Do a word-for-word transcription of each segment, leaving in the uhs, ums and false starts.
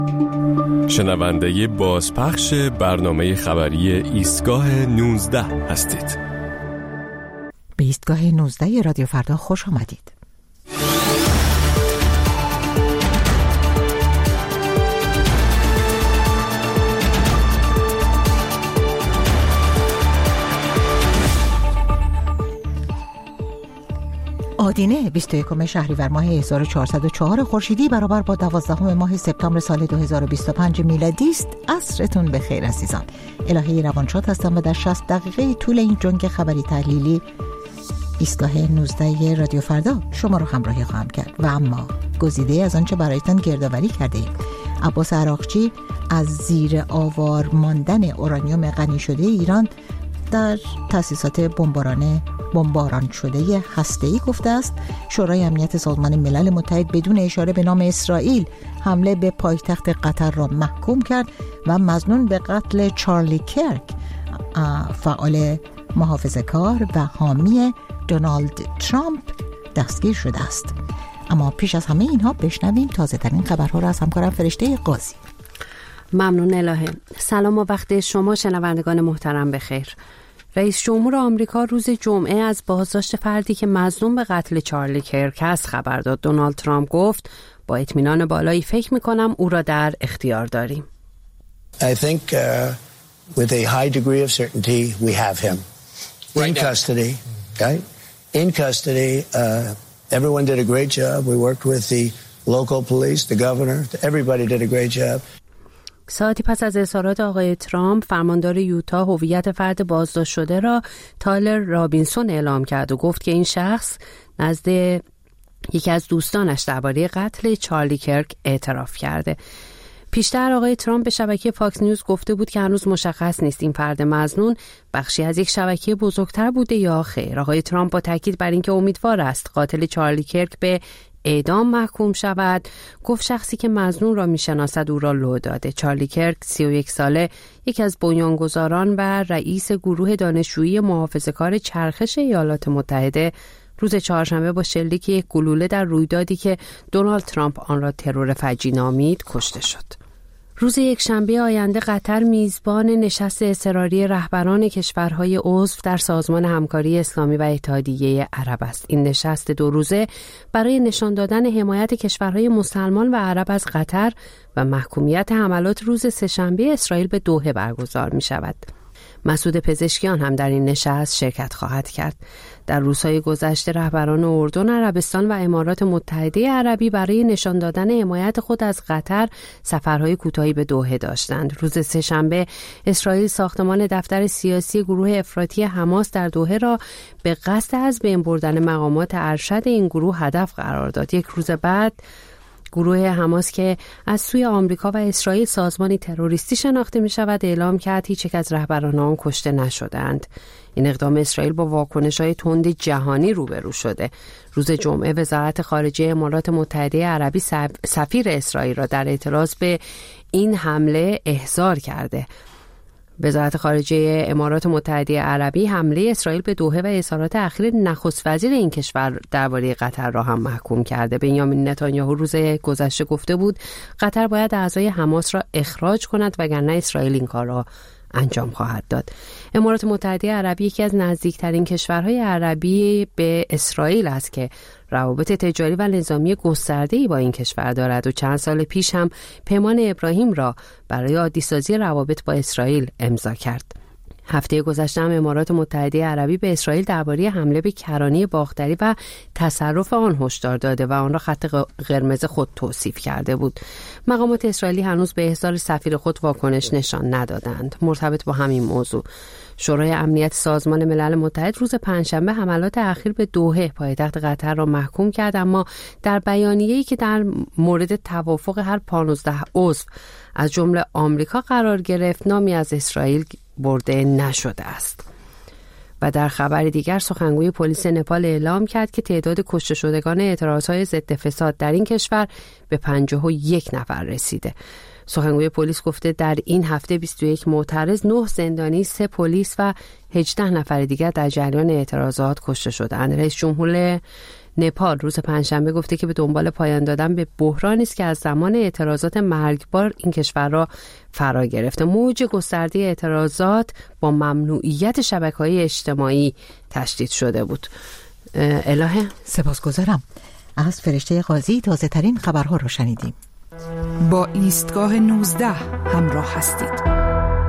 شنونده بازپخش برنامه خبری ایستگاه نوزده هستید. به ایستگاه نوزده رادیو فردا خوش آمدید. آدینه بیست و یکم شهریور ماه هزار و چهارصد و چهار خورشیدی برابر با دوازدهم ماه سپتامبر سال دو هزار و بیست و پنج میلادی است. عصرتون بخیر عزیزان. الهه روانشاد هستم و در شصت دقیقه طول این جنگ خبری تحلیلی ایستگاه نوزده رادیو فردا شما رو همراهی خواهم کرد و اما گزیده از آنچه برایتان گردآوری کرده ایم. عباس عراقچی از زیر آوار ماندن اورانیوم غنی شده ایران در تأسیسات بمباران بمباران شده هسته‌ای گفته است. شورای امنیت سازمان ملل متحد بدون اشاره به نام اسرائیل حمله به پایتخت قطر را محکوم کرد و مظنون به قتل چارلی کرک فعال محافظه‌کار و حامی دونالد ترامپ دستگیر شده است. اما پیش از همه اینها بشنویم تازه ترین خبرها را از همکارم فرشته قاضی. ممنون الهه. سلام و وقت شما شنوندگان محترم بخیر. رئیس جمهور آمریکا روز جمعه از بازداشت فردی که مظنون به قتل چارلی کرک است خبر داد. دونالد ترامپ گفت با اطمینان بالایی فکر می‌کنم او را در اختیار داریم. I think uh, with a high degree of certainty we have him in custody. Okay? In custody. Uh, everyone did a great job. We worked with the local police, the governor. Everybody did a great job. ساعتی پس از اظهارات آقای ترامپ، فرماندار یوتا هویت فرد بازداشت شده را تایلر رابینسون اعلام کرد و گفت که این شخص نزد یکی از دوستانش درباره قتل چارلی کرک اعتراف کرده. پیشتر آقای ترامپ به شبکه فاکس نیوز گفته بود که هنوز مشخص نیست این فرد مظنون بخشی از یک شبکه بزرگتر بوده یا خیر. آقای ترامپ با تاکید بر اینکه امیدوار است قاتل چارلی کرک به اعدام محکوم شود، گفت شخصی که مظنون را میشناسد او را لو داده. چارلی کرک سی و یک ساله، یکی از بنیانگذاران و رئیس گروه دانشجویی محافظه‌کار چرخش ایالات متحده، روز چهارشنبه با شلیک یک گلوله در رویدادی که دونالد ترامپ آن را ترور فجیع نامید کشته شد. روز یکشنبه آینده قطر میزبان نشست اضطراری رهبران کشورهای عضو در سازمان همکاری اسلامی و اتحادیه عرب است. این نشست دو روزه برای نشان دادن حمایت کشورهای مسلمان و عرب از قطر و محکومیت حملات روز سه‌شنبه اسرائیل به دوحه برگزار می شود. مسعود پزشکیان هم در این نشست شرکت خواهد کرد. در روزهای گذشته رهبران اردن، عربستان و امارات متحده عربی برای نشان دادن حمایت خود از قطر سفرهای کوتاهی به دوحه داشتند. روز سه‌شنبه اسرائیل ساختمان دفتر سیاسی گروه افراطی حماس در دوحه را به قصد از بین بردن مقامات ارشد این گروه هدف قرار داد. یک روز بعد گروه حماس که از سوی آمریکا و اسرائیل سازمانی تروریستی شناخته می شود اعلام کرد هیچ یک از رهبران آن کشته نشدند. این اقدام اسرائیل با واکنش‌های تند جهانی روبرو شده. روز جمعه وزارت خارجه امارات متحده عربی سفیر اسرائیل را در اعتراض به این حمله احضار کرده. وزارت خارجه امارات متحده عربی حمله اسرائیل به دوحه و اظهارات اخیر نخست وزیر این کشور درباره قطر را هم محکوم کرده. بنیامین نتانیاهو روز گذشته گفته بود قطر باید اعضای حماس را اخراج کند وگرنه اسرائیل این کار را انجام خواهد داد. امارات متحده عربی یکی از نزدیکترین کشورهای عربی به اسرائیل است که روابط تجاری و نظامی گسترده‌ای با این کشور دارد و چند سال پیش هم پیمان ابراهیم را برای عادی‌سازی روابط با اسرائیل امضا کرد. هفته گذشته هم امارات متحده عربی به اسرائیل درباره حمله به کرانه باختری و تصرف آن هشدار داده و آن را خط قرمز خود توصیف کرده بود. مقامات اسرائیلی هنوز به احضار سفیر خود واکنش نشان ندادند. مرتبط با همین موضوع شورای امنیت سازمان ملل متحد روز پنجشنبه حملات اخیر به دوحه پایتخت قطر را محکوم کرد، اما در بیانیه‌ای که در مورد توافق هر پانزده عضو از جمله آمریکا قرار گرفت نامی از اسرائیل برده نشده است. و در خبر دیگر سخنگوی پلیس نپال اعلام کرد که تعداد کشته شدگان اعتراضهای ضد فساد در این کشور به پنجاه و یک نفر رسیده. سخنگوی پلیس گفته در این هفته بیست و یک معترض، نه زندانی، سه پلیس و هجده نفر دیگر در جریان اعتراضات کشته شدند. رئیس جمهور نپال روز پنجشنبه گفته که به دنبال پایان دادن به بحرانی است که از زمان اعتراضات مرگبار این کشور را فرا گرفته. موج گسترده اعتراضات با ممنوعیت شبکه‌های اجتماعی تشدید شده بود. الهه سپاسگزارم. از فرشته قاضی تازه ترین خبرها را شنیدیم. با ایستگاه نوزده همراه هستید.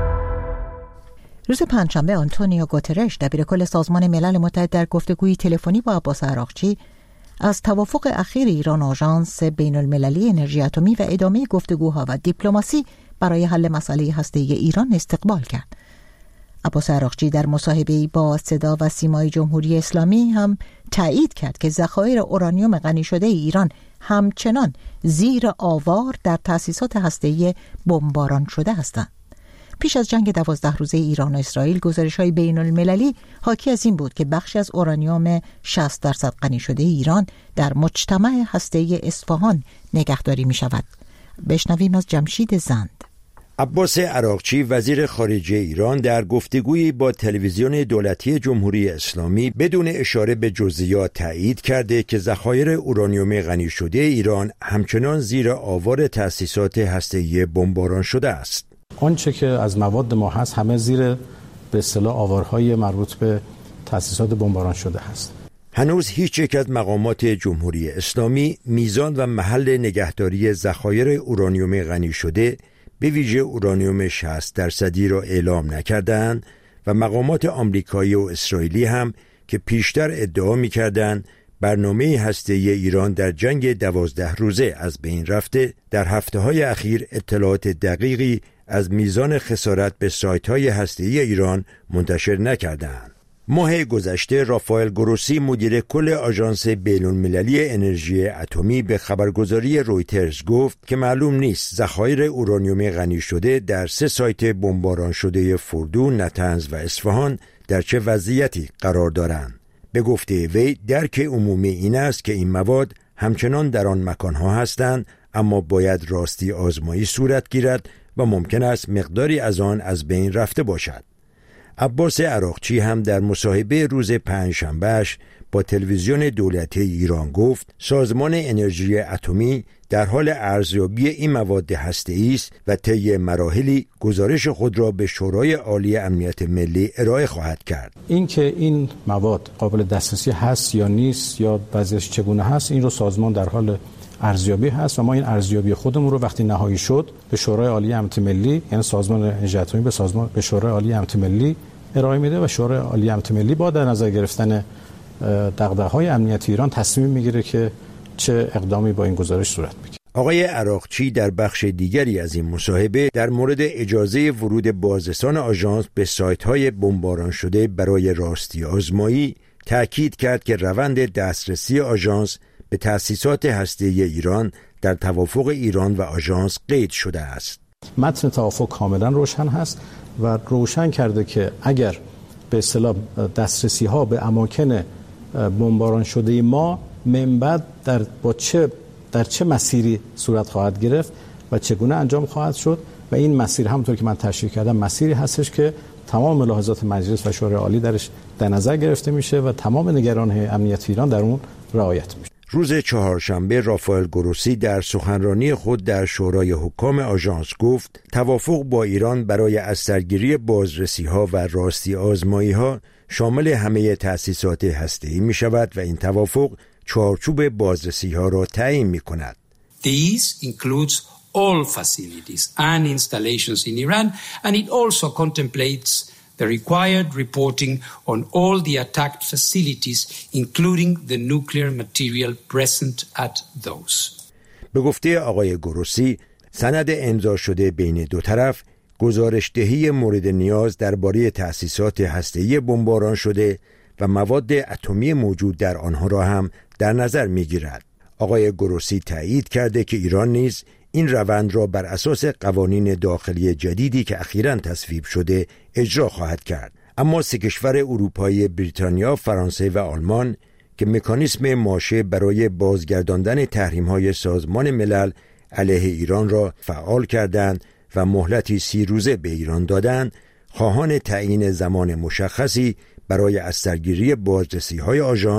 روز پنجشنبه آنتونیو گوترش دبیرکل سازمان ملل متحد در گفتگویی تلفنی با عباس عراقچی از توافق اخیر ایران آژانس بین المللی انرژی اتمی و ادامه گفتگوها و دیپلماسی برای حل مسئله هسته‌ای ایران استقبال کرد. عباس عراقچی در مصاحبه‌ای با صدا و سیمای جمهوری اسلامی هم تایید کرد که ذخایر اورانیوم غنی شده ایران همچنان زیر آوار در تأسیسات هسته‌ای بمباران شده هستند. پیش از جنگ دوازده روزه ایران و اسرائیل گزارش‌های بین المللی حاکی از این بود که بخشی از اورانیوم شصت درصد غنی شده ایران در مجتمع هسته‌ای اصفهان نگهداری می‌شود. بشنویم از جمشید زند. عباس عراقچی وزیر خارجه ایران در گفتگویی با تلویزیون دولتی جمهوری اسلامی بدون اشاره به جزئیات تایید کرده که ذخایر اورانیوم غنی شده ایران همچنان زیر آوار تأسیسات هسته‌ای بمباران شده است. آنچه که از مواد ما هست همه زیر به اصطلاح آوارهای مربوط به تأسیسات بمباران شده هست. هنوز هیچ یک از مقامات جمهوری اسلامی میزان و محل نگهداری ذخایر اورانیوم غنی شده به ویژه اورانیوم شصت درصدی را اعلام نکردند و مقامات آمریکایی و اسرائیلی هم که پیشتر ادعا می‌کردند برنامه هسته‌ای ایران در جنگ دوازده روزه از بین رفته، در هفته‌های اخیر اطلاعات دقیقی از میزان خسارت به سایت‌های هسته‌ای ایران منتشر نکردند. ماه گذشته رافائل گروسی مدیر کل آژانس بین‌المللی انرژی اتمی به خبرگزاری رویترز گفت که معلوم نیست ذخایر اورانیوم غنی شده در سه سایت بمباران شده فردو، نتنز و اصفهان در چه وضعیتی قرار دارند. به گفته وی درک عمومی این است که این مواد همچنان در آن مکانها هستند، اما باید راستی آزمایی صورت گیرد و ممکن است مقداری از آن از بین رفته باشد. عباس عراقچی هم در مصاحبه روز پنجشنبهش با تلویزیون دولتی ایران گفت سازمان انرژی اتمی در حال ارزیابی این مواد هسته‌ای است و طی مراحلی گزارش خود را به شورای عالی امنیت ملی ارائه خواهد کرد. اینکه این مواد قابل دسترسی هست یا نیست یا بعضیش چگونه هست، این رو سازمان در حال ارزیابی هست و ما این ارزیابی خودمون رو وقتی نهایی شد به شورای عالی امنیت ملی، یعنی سازمان انرژی اتمی به سازمان به شورای عالی امنیت ملی ارائه میده و شورای عالی امنیت ملی با در نظر گرفتن دغدغه‌های امنیتی ایران تصمیم میگیره که چه اقدامی با این گزارش صورت بگیره. آقای عراقچی در بخش دیگری از این مصاحبه در مورد اجازه ورود بازرسان آژانس به سایت‌های بمباران شده برای راستی آزمایی تأکید کرد که روند دسترسی آژانس به تأسیسات هسته‌ای ایران در توافق ایران و آژانس قید شده است. متن توافق کاملا روشن هست و روشن کرده که اگر به اصطلاح دسترسی ها به اماکن بمباران شده ما من بعد در با چه در چه مسیری صورت خواهد گرفت و چگونه انجام خواهد شد و این مسیر همونطور که من تشریح کردم مسیری هستش که تمام ملاحظات مجلس و شورای عالی درش در نظر گرفته میشه و تمام نگران‌های امنیت ایران در اون رعایت میشه. روز چهارشنبه رافائل گروسی در سخنرانی خود در شورای حکام آژانس گفت توافق با ایران برای از سرگیری بازرسی‌ها و راستی آزمایی‌ها شامل همه تأسیسات هسته‌ای می‌شود و این توافق چارچوب بازرسی‌ها را تعیین می‌کند. This includes all facilities and installations in Iran and it also contemplates the required reporting on all the attacked facilities, including the nuclear material present at those. به گفته آقای گروسی، سند امضا شده بین دو طرف گزارش‌دهی مورد نیاز درباره تأسیسات هسته‌ای بمباران شده و مواد اتمی موجود در آنها را هم در نظر می‌گیرد. آقای گروسی تایید کرده که ایران نیز این روند را بر اساس قوانین داخلی جدیدی که اخیراً تصویب شده اجرا خواهد کرد. اما سه کشور اروپایی بریتانیا، فرانسه و آلمان که مکانیسم ماشه برای بازگرداندن تحریم‌های سازمان ملل علیه ایران را فعال کردند و مهلتی سی روزه به ایران دادند، خواهان تعیین زمان مشخصی برای از سرگیری بازرسی‌های آژانس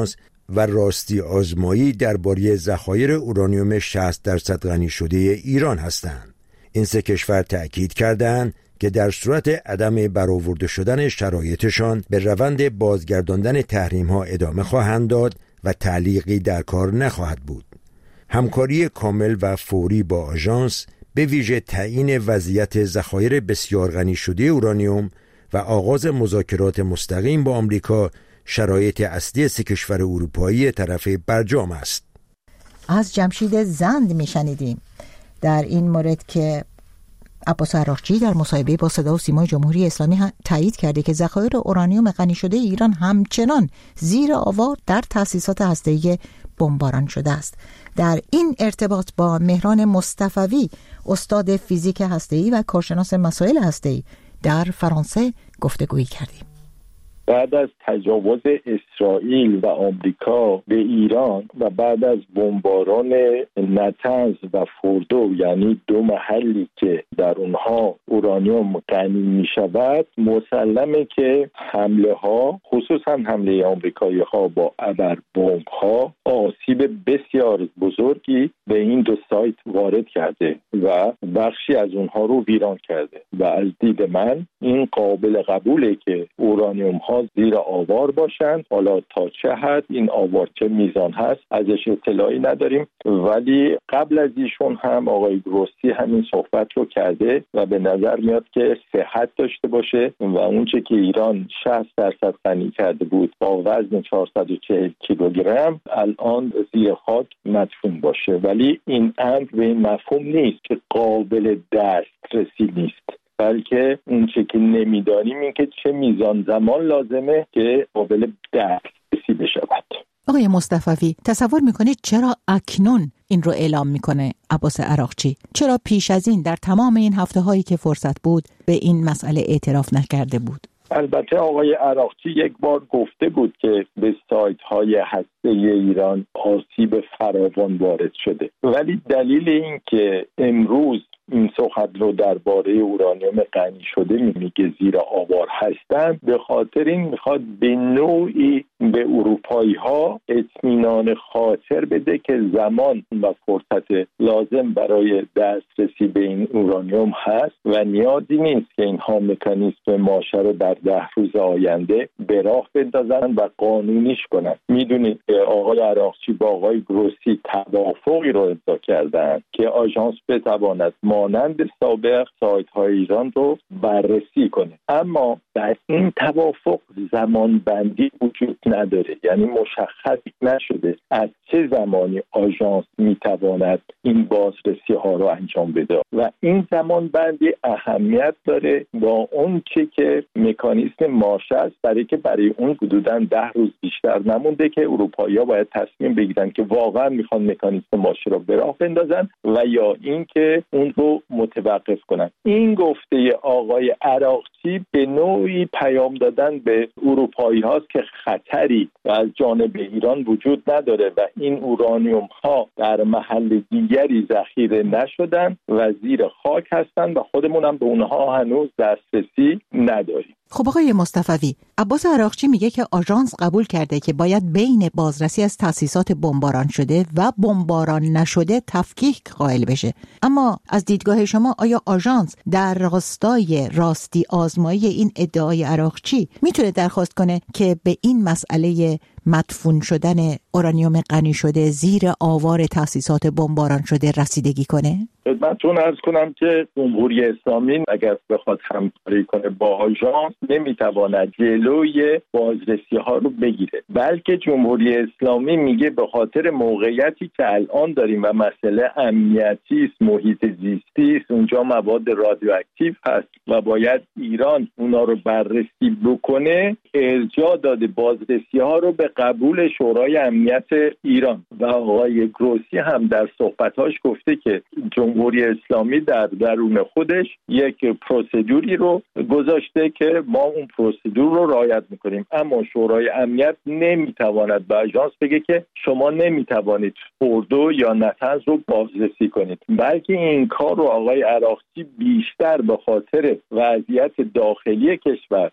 و راستی آزمایی درباره ذخایر اورانیوم شصت درصد غنی شده ایران هستند. این سه کشور تأکید کردند که در صورت عدم برآورده شدن شرایطشان به روند بازگرداندن تحریم‌ها ادامه خواهند داد و تعلیقی در کار نخواهد بود. همکاری کامل و فوری با آژانس به ویژه تعیین وضعیت ذخایر بسیار غنی شده اورانیوم و آغاز مذاکرات مستقیم با آمریکا شرایط اصلی سه کشور اروپایی طرف برجام است. از جمشید زند میشنیدیم در این مورد که عباس عراقچی در مصاحبه با صدا و سیمای جمهوری اسلامی تایید کرده که ذخایر اورانیوم غنی شده ایران همچنان زیر آوار در تأسیسات هسته‌ای بمباران شده است. در این ارتباط با مهران مصطفوی، استاد فیزیک هسته‌ای و کارشناس مسائل هسته‌ای در فرانسه گفتگویی کردیم. بعد از تجاوز اسرائیل و آمریکا به ایران و بعد از بمباران نتنز و فوردو، یعنی دو محلی که در اونها اورانیوم غنی می شود، مسلمه که حمله ها، خصوصا حمله آمریکایی ها با ابر بمب ها، آسیب بسیار بزرگی به این دو سایت وارد کرده و بخشی از اونها رو ویران کرده و از دید من این قابل قبوله که اورانیوم ها زیر آوار باشند. حالا تا چه حد این آوار چه میزان هست ازش اطلاعی نداریم، ولی قبل از ایشون هم آقای گروسی همین صحبت رو کرده و به نظر میاد که صحت داشته باشه و اونچه که ایران شصت درصد غنی کرده بود با وزن چهارصد و چهل کیلوگرم الان زیر خاک مدفون باشه، ولی این امر به این مفهوم نیست که قابل دسترسی نیست، بلکه اون چه که نمیدانیم این که چه میزان زمان لازمه که قابل دسترسی بشود. آقای مصطفوی، تصور میکنید چرا اکنون این رو اعلام میکنه عباس عراقچی؟ چرا پیش از این در تمام این هفته هایی که فرصت بود به این مسئله اعتراف نکرده بود؟ البته آقای عراقچی یک بار گفته بود که به سایت های هسته‌ای ایران آسیب فراوان وارد شده، ولی دلیل این که امروز این سخن رو درباره اورانیوم غنی شده میگه زیر آوار هستند، به خاطر این میخواد به نوعی به اروپایی ها اطمینان خاطر بده که زمان و فرصت لازم برای دسترسی به این اورانیوم هست و نیازی نیست که اینها مکانیزم ماشه رو در ده روز آینده به راه بندازن و قانونیش کنن. میدونید که آقای عراقچی با آقای گروسی توافقی رو امضا کردن که آژانس بتواند مانند سابق سایت های ایران رو بررسی کنه، اما در این توافق زمان بندی وجود نداره، یعنی مشخص نشده از چه زمانی آژانس میتواند این بازرسی ها رو انجام بده و این زمان بندی اهمیت داره با اون چه که مکانیزم ماشه است، برای که برای اون حدوداً ده روز بیشتر نمونده که اروپایی‌ها باید تصمیم بگیرن که واقعا میخوان مکانیزم ماشه رو به راه بندازن و یا اینکه اون رو متوقف کنن. این گفته آقای عراقچی به نوعی پیام دادن به اروپایی هاست که خطری از جانب ایران وجود نداره و این اورانیوم ها در محل دیگری ذخیره نشدن و زیر خاک هستن و خودمون هم به اونها هنوز دسترسی نداریم. خب آقای مصطفوی، عباس عراقچی میگه که آژانس قبول کرده که باید بین بازرسی از تأسیسات بمباران شده و بمباران نشده تفکیک قائل بشه، اما از دیدگاه شما آیا آژانس در راستای راستی آزمایی این ادعای عراقچی میتونه درخواست کنه که به این مسئله مدفون شدن اورانیوم غنی شده زیر آوار تأسیسات بمباران شده رسیدگی کنه؟ خدمتتون عرض کنم که جمهوری اسلامی اگر بخواد همکاری کنه با آژانس نمیتواند جلوی بازرسی ها رو بگیره، بلکه جمهوری اسلامی میگه به خاطر موقعیتی که الان داریم و مسئله امنیتی است، محیط زیستی است، اونجا مواد رادیواکتیو هست و باید ایران اونا رو بررسی بکنه، ارجاع داده بازرسی ها رو به قبول شورای امنیت ایران و آقای گروسی هم در صحبتاش گفته که جمهوری اسلامی در درون خودش یک پروسیدوری رو گذاشته که ما اون پروسیدور رو رعایت میکنیم، اما شورای امنیت نمیتواند به آژانس بگه که شما نمیتوانید فوردو یا نتنز رو بازرسی کنید، بلکه این کار رو آقای عراقچی بیشتر به خاطر وضعیت داخلی کشور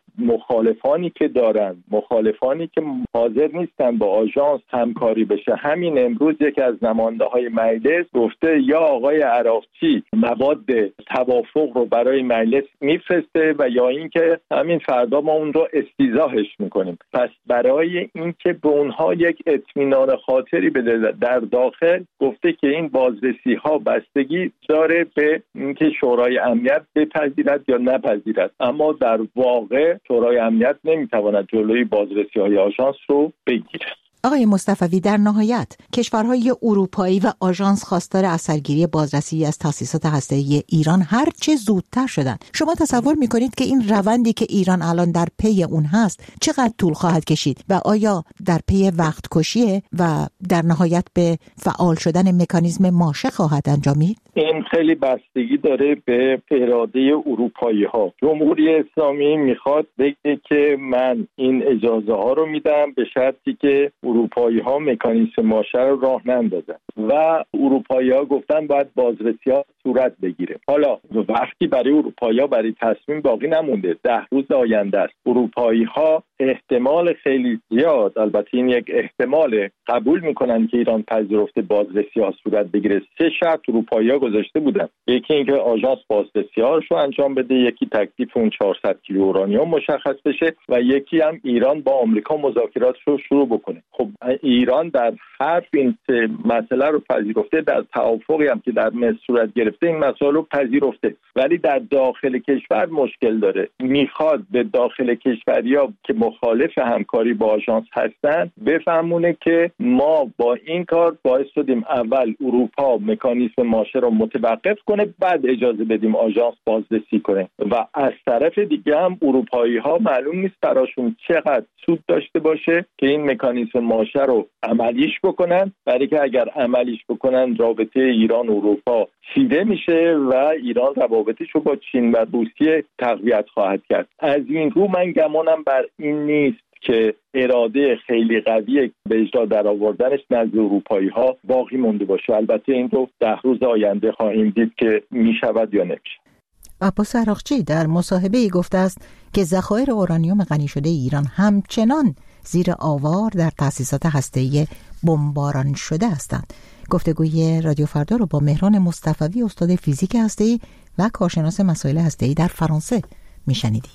مخالفانی که دارن، مخالفانی که حاضر نیستن با آژانس همکاری بشه. همین امروز یکی از نماینده‌های مجلس گفته یا آقای عراقچی مواد توافق رو برای مجلس میفرسته و یا اینکه همین فردا ما اون رو استیضاحش میکنیم. پس برای اینکه به اونها یک اطمینان خاطری بده در داخل، گفته که این بازرسی ها بستگی داره به اینکه شورای امنیت بپذیرد یا نپذیرد، اما در واقع شورای امنیت نمیتواند جلوی بازرسی های آژانس رو بگیره. آقای مصطفوی، در نهایت کشورهای اروپایی و آژانس خواستار اثرگیری بازرسی از تأسیسات هسته‌ای ایران هر چه زودتر شدن. شما تصور می‌کنید که این روندی که ایران الان در پی اون هست چقدر طول خواهد کشید و آیا در پی وقت کشیه و در نهایت به فعال شدن مکانیزم ماشه خواهد انجامید؟ این خیلی بستگی داره به اراده اروپایی ها. جمهوری اسلامی میخواد بگه که من این اجازه ها رو میدم به شرطی که اروپایی ها مکانیزم ماشه رو راه نندازن و اروپایی ها گفتن باید بازرسی ها صورت بگیره. حالا وقتی برای اروپایی ها برای تصمیم باقی نمونده، ده روز آینده است. اروپایی ها احتمال خیلی زیاد، البته این یک احتمال، قبول میکنن که ایران پذیرفته بازرسی ها صورت بگیره. سه شرط اروپایی ها گذاشته بودن. یکی اینکه آژانس بازرسی هاش رو انجام بده، یکی تکلیف اون چهارصد کیلو اورانیوم مشخص بشه و یکی هم ایران با آمریکا مذاکراتش رو شروع بکنه. خب ایران در حرف این مسئله رو پذیرفته، در توافقی هم که در مصر صورت گرفته این مسئله رو پذیرفته، ولی در داخل کشور مشکل داره. میخواد به داخل کشوریا که مخالف همکاری با آژانس هستن بفهمونه که ما با این کار باعث شدیم اول اروپا مکانیزم ماشه رو متوقف کنه، بعد اجازه بدیم آژانس بازرسی کنه و از طرف دیگه هم اروپایی ها معلوم نیست براشون چقدر سود داشته باشه که این مکانیزم ماشه رو عملیش بکنن، برای که اگر عملیش بکنن رابطه ایران و اروپا چیده میشه و ایران روابطش رو با چین و روسیه تقویت خواهد کرد. از این رو من گمانم بر این نیست که اراده خیلی قوی به اجرا در آوردنش نزد اروپایی ها باقی مونده باشه. البته این رو ده روز آینده خواهیم دید که میشود یا نمیشه. عباس عراقچی در مصاحبه‌ای گفته است که ذخایر اورانیوم غنی شده ایران همچنان زیر آوار در تأسیسات هسته‌ای بمباران شده هستند. گفتگوی رادیو فردا رو با مهران مصطفوی، استاد فیزیک هسته‌ای و کارشناس مسائل هسته‌ای در فرانسه میشنیدیم.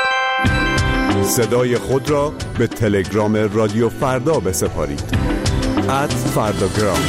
صدای خود را به تلگرام رادیو فردا بسپارید. ات فرداگرام.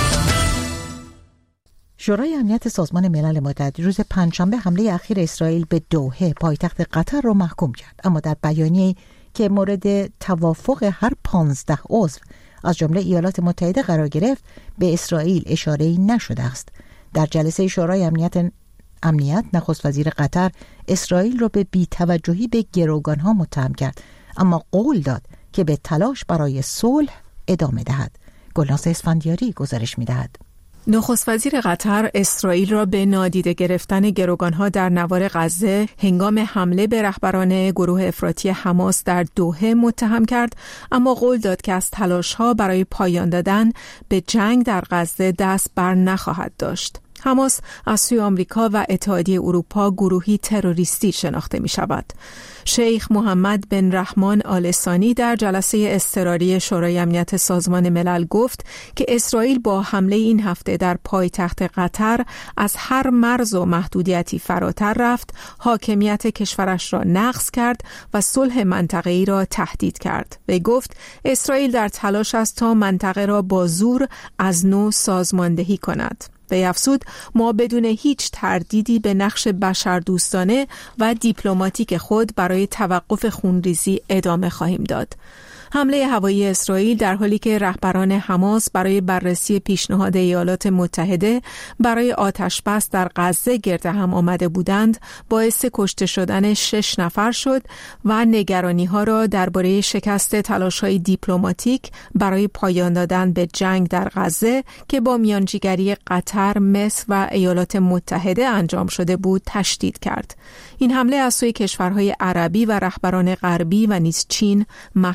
شورای امنیت سازمان ملل متحد روز پنجشنبه حمله اخیر اسرائیل به دوحه پایتخت قطر را محکوم کرد، اما در بیانیه‌ای که مورد توافق هر پانزده عضو از جمله ایالات متحده قرار گرفت به اسرائیل اشاره‌ای نشده است. در جلسه شورای امنیت امنیت نخست وزیر قطر اسرائیل را به بی‌توجهی به گروگان‌ها متهم کرد، اما قول داد که به تلاش برای صلح ادامه دهد. گلناز اسفندیاری گزارش می‌دهد. نخست وزیر قطر اسرائیل را به نادیده گرفتن گروگان‌ها در نوار غزه هنگام حمله به رهبران گروه افراطی حماس در دوحه متهم کرد، اما قول داد که از تلاش‌ها برای پایان دادن به جنگ در غزه دست بر نخواهد داشت. حماس از سوی آمریکا و اتحادیه اروپا گروهی تروریستی شناخته می شود. شیخ محمد بن رحمان آل ثانی در جلسه اضطراری شورای امنیت سازمان ملل گفت که اسرائیل با حمله این هفته در پایتخت قطر از هر مرز و محدودیتی فراتر رفت، حاکمیت کشورش را نقض کرد و صلح منطقه‌ای را تهدید کرد. وی گفت اسرائیل در تلاش است تا منطقه را با زور از نو سازماندهی کند. وی افزود ما بدون هیچ تردیدی به نقش بشردوستانه و دیپلماتیک خود برای توقف خونریزی ادامه خواهیم داد. حمله هوایی اسرائیل در حالی که رهبران حماس برای بررسی پیشنهاد ایالات متحده برای آتشبس در غزه گرد هم آمده بودند، باعث کشته شدن شش نفر شد و نگرانی‌ها را درباره شکست تلاش‌های دیپلماتیک برای پایان دادن به جنگ در غزه که با میانجیگری قطر، مصر و ایالات متحده انجام شده بود تشدید کرد. این حمله از سوی کشورهای عربی و رهبران غربی و نیز چین محکوم شد.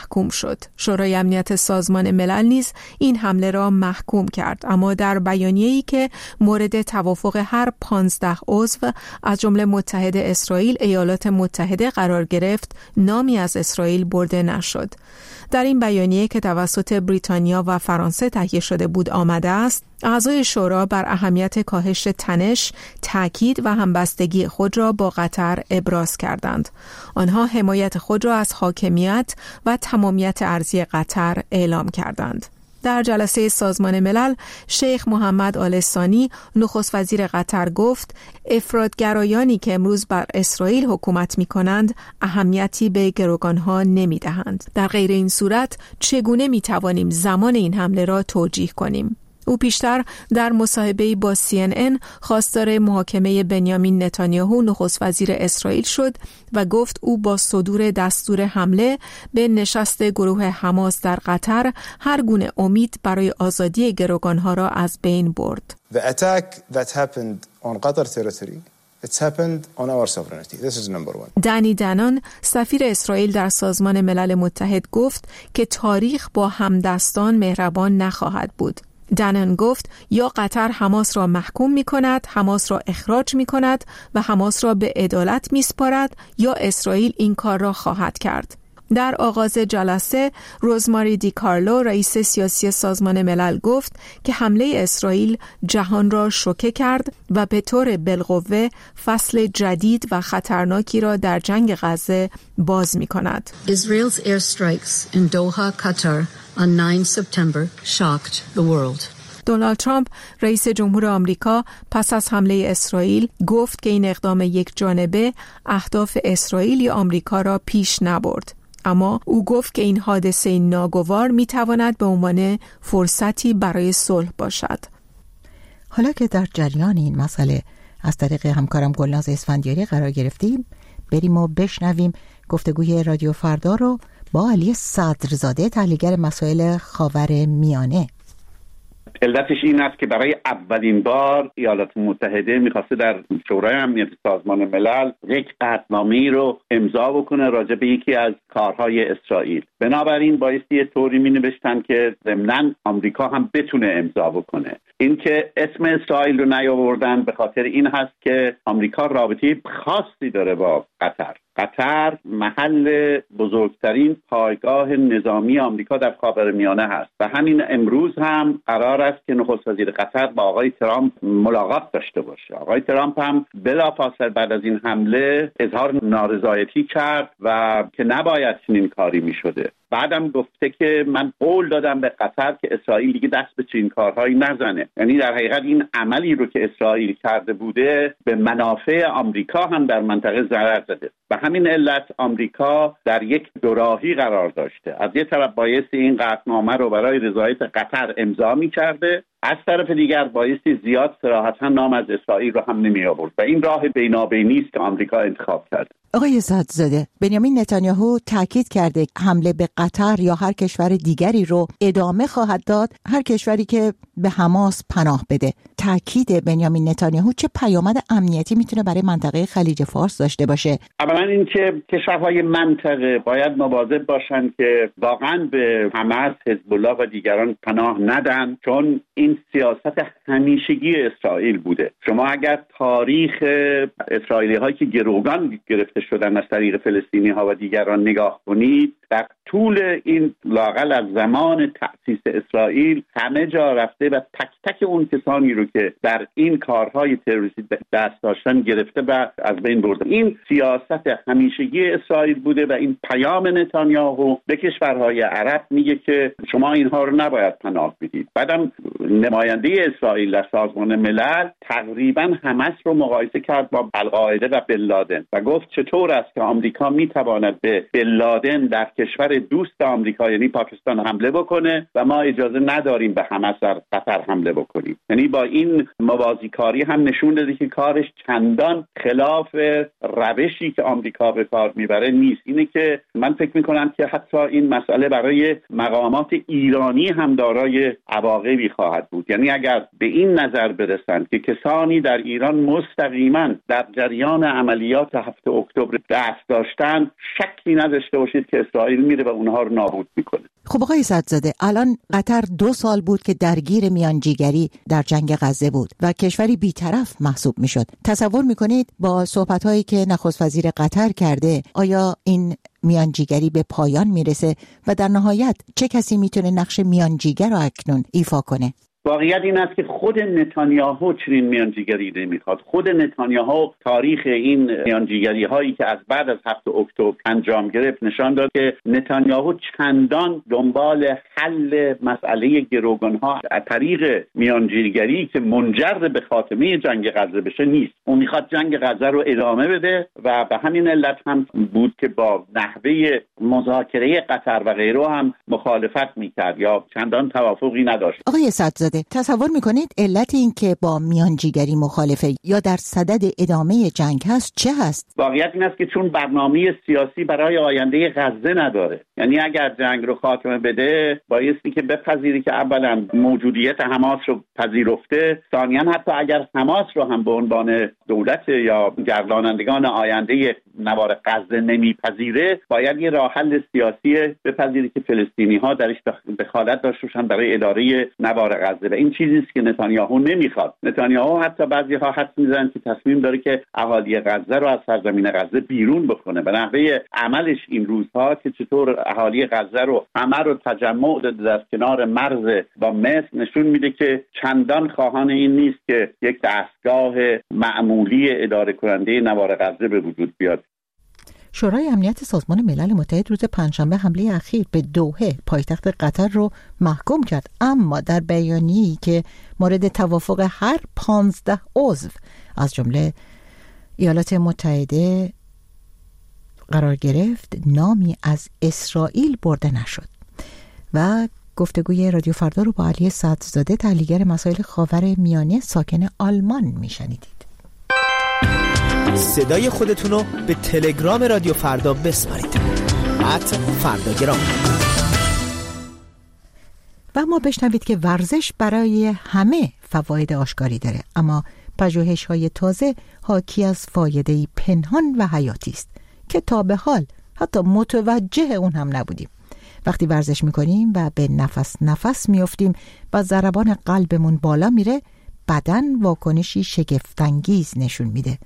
نشد. شورای امنیت سازمان ملل نیز این حمله را محکوم کرد، اما در بیانیه‌ای که مورد توافق هر پانزده عضو از جمله متحد اسرائیل، ایالات متحده قرار گرفت، نامی از اسرائیل برده نشد. در این بیانیه که توسط بریتانیا و فرانسه تهیه شده بود آمده است، اعضای شورا بر اهمیت کاهش تنش، تاکید و همبستگی خود را با قطر ابراز کردند. آنها حمایت خود را از حاکمیت و تمامیت ارضی قطر اعلام کردند. در جلسه سازمان ملل، شیخ محمد آل ثانی نخست وزیر قطر گفت افراط‌گرایانی که امروز بر اسرائیل حکومت می‌کنند اهمیتی به گروگان‌ها نمی‌دهند. در غیر این صورت چگونه می‌توانیم زمان این حمله را توجیه کنیم؟ او پیشتر در مصاحبه‌ای با سی ان ان خواستار محاکمه بنیامین نتانیاهو نخست وزیر اسرائیل شد و گفت او با صدور دستور حمله به نشست گروه حماس در قطر هر گونه امید برای آزادی گروگان‌ها را از بین برد. The attack that happened on Qatar territory It's happened on our sovereignty. This is number one. دنی دنان سفیر اسرائیل در سازمان ملل متحد گفت که تاریخ با همدستان مهربان نخواهد بود. دنن گفت یا قطر حماس را محکوم می کند، حماس را اخراج می کند و حماس را به عدالت می سپارد، یا اسرائیل این کار را خواهد کرد. در آغاز جلسه روزماری دی کارلو رئیس سیاسی سازمان ملل گفت که حمله اسرائیل جهان را شوکه کرد و به طور بالقوه فصل جدید و خطرناکی را در جنگ غزه باز می کند. Israel's airstrikes in Doha, Qatar on nine September shocked the world. دونالد ترامپ رئیس جمهور آمریکا پس از حمله اسرائیل گفت که این اقدام یک جانبه اهداف اسرائیل یا آمریکا را پیش نبرد. اما او گفت که این حادثه ناگوار میتواند به عنوان فرصتی برای صلح باشد. حالا که در جریان این مسئله از طریق همکارم گلناز اسفندیاری قرار گرفتیم، بریم و بشنویم گفتگوی رادیو فردا رو با علی صدرزاده، تحلیلگر مسائل خاورمیانه. علتش این است که برای اولین بار ایالات متحده میخواسته در شورای امنیت سازمان ملل یک قطعنامه‌ای رو امضا بکنه راجع به یکی از کارهای اسرائیل. بنابراین بایستی یه طوری مینوشتن که ضمناً آمریکا هم بتونه امضا بکنه. این که اسم اسرائیل رو نیاوردن به خاطر این هست که آمریکا رابطه خاصی داره با قطر. قطر محل بزرگترین پایگاه نظامی آمریکا در خاورمیانه هست و همین امروز هم قرار است که نخست وزیر قطر با آقای ترامپ ملاقات داشته باشه. آقای ترامپ هم بلافاصله بعد از این حمله اظهار نارضایتی کرد و که نباید چنین کاری می شده. بعدم گفته که من قول دادم به قطر که اسرائیل دیگه دست به چنین کارهایی نزنه. یعنی در حقیقت این عملی رو که اسرائیل کرده بوده به منافع آمریکا هم در منطقه ضرر زده. به همین علت آمریکا در یک دوراهی قرار داشته. از یک طرف بایستی این قطعنامه رو برای رضایت قطر امضا می‌کرده، از طرف دیگر بایستی زیاد صراحتاً نام از اسرائیل رو هم نمی آورد و این راه بینابینی است که آمریکا انتخاب کرده. آقای صدرزاده، بنیامین نتانیاهو تاکید کرده حمله به قطر یا هر کشور دیگری رو ادامه خواهد داد، هر کشوری که به حماس پناه بده. تاکید بنیامین نتانیاهو چه پیامد امنیتی میتونه برای منطقه خلیج فارس داشته باشه؟ اولا اینکه کشورهای منطقه باید مواظب باشن که واقعا به حماس، حزب الله و دیگران پناه ندن، چون این سیاست همیشگی اسرائیل بوده. شما اگر تاریخ اسرائیلی هایی که گروگان گرفته شدن از طریق فلسطینی ها و دیگران نگاه کنید، در طول این لااقل از زمان تأسیس اسرائیل همه جا رفته و تک تک اون کسانی رو که در این کارهای تروریستی دست داشتن گرفته و از بین برده. این سیاست همیشگی اسرائیل بوده و این پیام نتانیاهو به کشورهای عرب میگه که شما اینها رو نباید پناه بدید. بعدم نماینده اسرائیل در سازمان ملل تقریبا حماس رو مقایسه کرد با القاعده و بن لادن و گفت چطور است که آمریکا میتواند به بن لادن در کشور دوست آمریکا یعنی پاکستان حمله بکنه و ما اجازه نداریم به حماس در قطر حمله بکنیم. یعنی با این موازیکاری هم نشون داده که کارش چندان خلاف روشی که آمریکا به کار میبره نیست. اینه که من فکر میکنم که حتی این مسئله برای مقامات ایرانی هم دارای عواقبی خواهد بود. یعنی اگر به این نظر برسند که کسانی در ایران مستقیما در جریان عملیات هفت اکتبر اکتبر دست داشتن، شکی نداشته باشید که اسرائیل میره و اونها رو نابود میکنه. خب آقای صدزاده، الان قطر دو سال بود که درگیر میانجیگری در جنگ غزه بود و کشوری بی‌طرف محسوب میشد. تصور میکنید با صحبت‌هایی که نخست وزیر قطر کرده آیا این میانجیگری به پایان میرسه و در نهایت چه کسی میتونه نقش میانجیگر رو اکنون ایفا کنه؟ واقعیت این است که خود نتانیاهو چنین میانجیگری نمیخواد. خود نتانیاهو تاریخ این میانجیگری هایی که از بعد از هفتم اکتبر انجام گرفت نشان داد که نتانیاهو چندان دنبال حل مسئله گروگان ها از طریق میانجیگری که منجر به خاتمه جنگ غزه بشه نیست. اون میخواد جنگ غزه رو ادامه بده و به همین علت هم بود که با نحوه مذاکره قطر و غیره هم مخالفت میکرد یا چندان توافقی نداشت. آقای صدزاده، تصور میکنید علت این که با میانجیگری مخالفه یا در صدد ادامه جنگ هست چه هست؟ واقعیت این است که چون برنامه سیاسی برای آینده غزه نداره. یعنی اگر جنگ رو خاتمه بده بایستی که بپذیری که اولا موجودیت حماس رو پذیرفته، ثانیاً حتی اگر حماس رو هم به عنوان دولت یا گردانندگان آینده نوار غزه نمیپذیره، باید یه راه حل سیاسی بپذیری که فلسطینی ها درش دخالت داشته باشن برای اداره نوار غزه و این چیزی است که نتانیاهو نمیخواد. نتانیاهو حتی بعضی ها حدس میزنن که تصمیم داره که اهالی غزه رو از سرزمین غزه بیرون بکنه. به نحوه عملش این روزها که چطور اهالی غزه رو همه رو تجمع داده در کنار مرز با مصر نشون میده که چندان خواهان این نیست که یک دستگاه معمولی اداره کننده نوار غزه به وجود بیاد. شورای امنیت سازمان ملل متحد روز پنجشنبه حمله اخیر به دوحه پایتخت قطر رو محکوم کرد، اما در بیانیه‌ای که مورد توافق هر پانزده عضو از جمله ایالات متحده قرار گرفت نامی از اسرائیل برده نشد. و گفتگوی رادیو فردا رو با علی صدزاده، تحلیلگر مسائل خاورمیانه ساکن آلمان میشنیدید. صدای خودتون رو به تلگرام رادیو فردا بسپارید. ات فرداگرام. و ما بشنوید که ورزش برای همه فواید آشکاری داره، اما پژوهش‌های تازه حاکی از فایده‌ای پنهان و حیاتی است که تا به حال حتی متوجه اون هم نبودیم. وقتی ورزش میکنیم و به نفس نفس میافتیم و ضربان قلبمون بالا میره، بدن واکنشی شگفت‌انگیز نشون میده.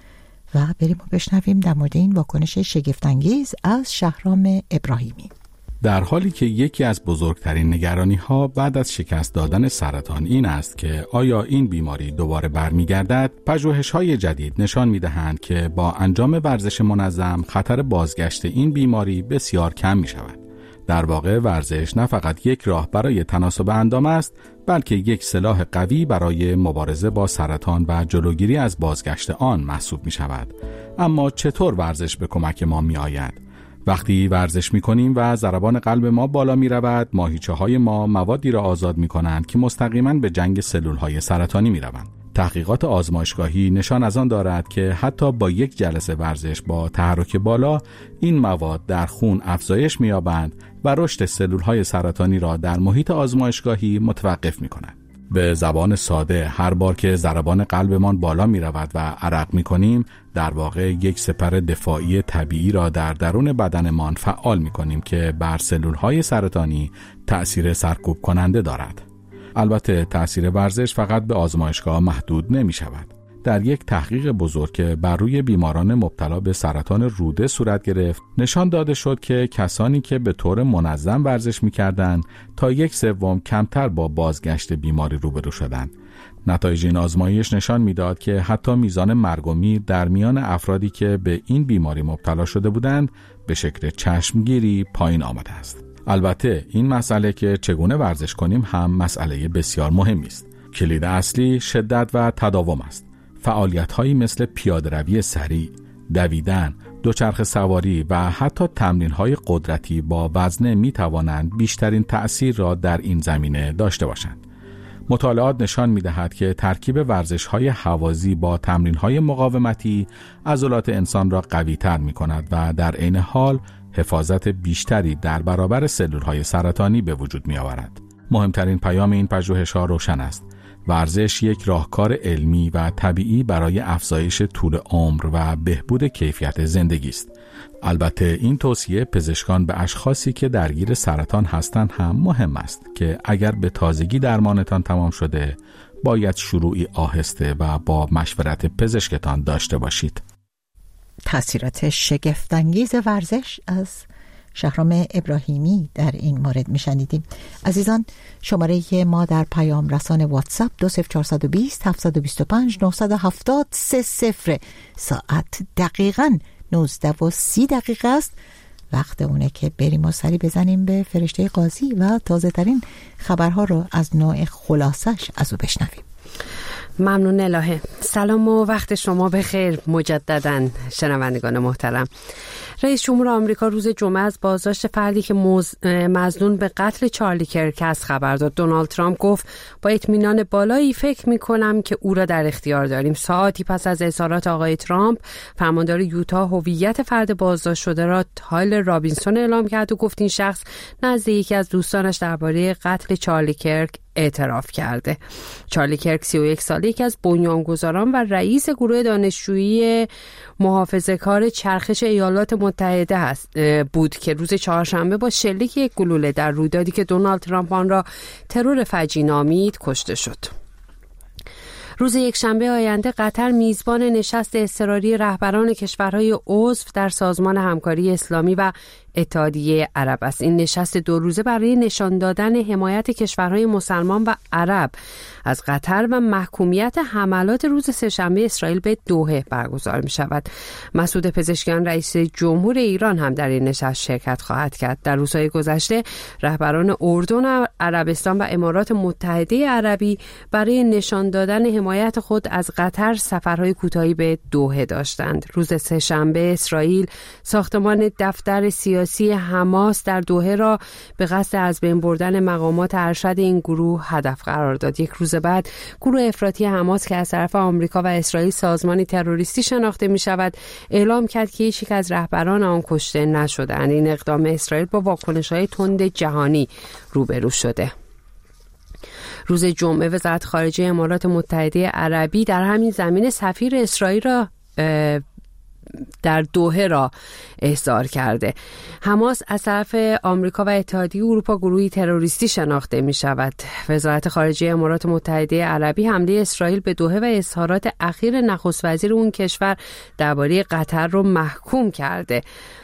و بریم و بشنویم در مورد این واکنش شگفت‌انگیز از شهرام ابراهیمی. در حالی که یکی از بزرگترین نگرانی‌ها بعد از شکست دادن سرطان این است که آیا این بیماری دوباره برمیگردد، پژوهش‌های جدید نشان می‌دهند که با انجام ورزش منظم خطر بازگشت این بیماری بسیار کم می‌شود. در واقع ورزش نه فقط یک راه برای تناسب اندام است، بلکه یک سلاح قوی برای مبارزه با سرطان و جلوگیری از بازگشت آن محسوب می شود. اما چطور ورزش به کمک ما می آید؟ وقتی ورزش می کنیم و ضربان قلب ما بالا می رود، ماهیچه های ما موادی را آزاد می کنند که مستقیما به جنگ سلول های سرطانی می روند. تحقیقات آزمایشگاهی نشان از آن دارد که حتی با یک جلسه ورزش با تحرک بالا، این مواد در خون افزایش می‌یابند و رشد سلول‌های سرطانی را در محیط آزمایشگاهی متوقف می‌کنند. به زبان ساده، هر بار که ضربان قلبمان بالا می‌رود و عرق می‌کنیم، در واقع یک سپر دفاعی طبیعی را در درون بدنمان فعال می‌کنیم که بر سلول‌های سرطانی تأثیر سرکوب کننده دارد. البته تأثیر ورزش فقط به آزمایشگاه محدود نمی شود. در یک تحقیق بزرگ که بر روی بیماران مبتلا به سرطان روده صورت گرفت، نشان داده شد که کسانی که به طور منظم ورزش می کردند تا یک سوم کمتر با بازگشت بیماری روبرو شدند. نتایج این آزمایش نشان میداد که حتی میزان مرگ و میر در میان افرادی که به این بیماری مبتلا شده بودند به شکل چشمگیری پایین آمده است. البته این مسئله که چگونه ورزش کنیم هم مسئله بسیار مهمی است. کلید اصلی شدت و تداوم است. فعالیت‌هایی مثل پیاده‌روی سریع، دویدن، دوچرخه سواری و حتی تمرین‌های قدرتی با وزنه می‌توانند بیشترین تأثیر را در این زمینه داشته باشند. مطالعات نشان می‌دهد که ترکیب ورزش‌های هوازی با تمرین‌های مقاومتی عضلات انسان را قوی‌تر می‌کند و در عین حال حفاظت بیشتری در برابر سلول‌های سرطانی به وجود می‌آورد. مهمترین پیام این پژوهش‌ها روشن است. ورزش یک راهکار علمی و طبیعی برای افزایش طول عمر و بهبود کیفیت زندگی است. البته این توصیه پزشکان به اشخاصی که درگیر سرطان هستند هم مهم است که اگر به تازگی درمانتان تمام شده باید شروعی آهسته و با مشورت پزشکتان داشته باشید. تأثیرات شگفت‌انگیز ورزش از شهرام ابراهیمی در این مورد میشنیدیم. عزیزان، شماره ما در پیام رسان واتساپ دو صفر چهار دو صفر هفت دو پنج نه هفت سه صفر. ساعت دقیقاً نوزده و سی دقیقه است. وقت اونه که بریم و سری بزنیم به فرشته قاضی و تازه ترین خبرها رو از نوع خلاصش از او بشنویم. ممنون الهه. سلام و وقت شما بخیر مجدداً شنوندگان محترم. رئیس جمهور آمریکا روز جمعه از بازداشت فردی که مظنون به قتل چارلی کرک است خبر داد. دونالد ترامپ گفت با اطمینان بالایی فکر می‌کنم که او را در اختیار داریم. ساعتی پس از اظهارات آقای ترامپ، فرماندار یوتا هویت فرد بازداشت شده را تایلر رابینسون اعلام کرد و گفت این شخص نزد یکی از دوستانش درباره قتل چارلی کرک اعتراف کرده. چارلی کرک سی و یک ساله یکی از بنیانگذاران و رئیس گروه دانشجویی محافظه‌کار چرخش ایالات متحده است بود که روز چهارشنبه با شلیک یک گلوله در رویدادی که دونالد ترامپ آن را ترور فجیع نامید کشته شد. روز یکشنبه آینده قطر میزبان نشست اضطراری رهبران کشورهای عضو در سازمان همکاری اسلامی و اتحادیه عرب است. این نشست دو روزه برای نشان دادن حمایت کشورهای مسلمان و عرب از قطر و محکومیت حملات روز سه‌شنبه اسرائیل به دوحه برگزار می شود. مسعود پزشکیان رئیس جمهور ایران هم در این نشست شرکت خواهد کرد. در روزهای گذشته رهبران اردن، عربستان و امارات متحده عربی برای نشان دادن حمایت خود از قطر سفرهای کوتاهی به دوحه داشتند. روز سه‌شنبه اسرائیل ساختمان دفتر سیاسی حماس در دوحه را به قصد از بین بردن مقامات ارشد این گروه هدف قرار داد. یک روز بعد گروه افراطی حماس که از طرف آمریکا و اسرائیل سازمانی تروریستی شناخته می شود اعلام کرد که هیچ یک از رهبران آن کشته نشدند. این اقدام اسرائیل با واکنش‌های تند جهانی روبرو شده. روز جمعه وزارت خارجه امارات متحده عربی در همین زمینه سفیر اسرائیل را در دوحه را احضار کرده. حماس از طرف آمریکا و اتحادیه اروپا گروهی تروریستی شناخته می شود. وزارت خارجه امارات متحده عربی حمله اسرائیل به دوحه و اظهارات اخیر نخست وزیر اون کشور درباره قطر رو محکوم کرده.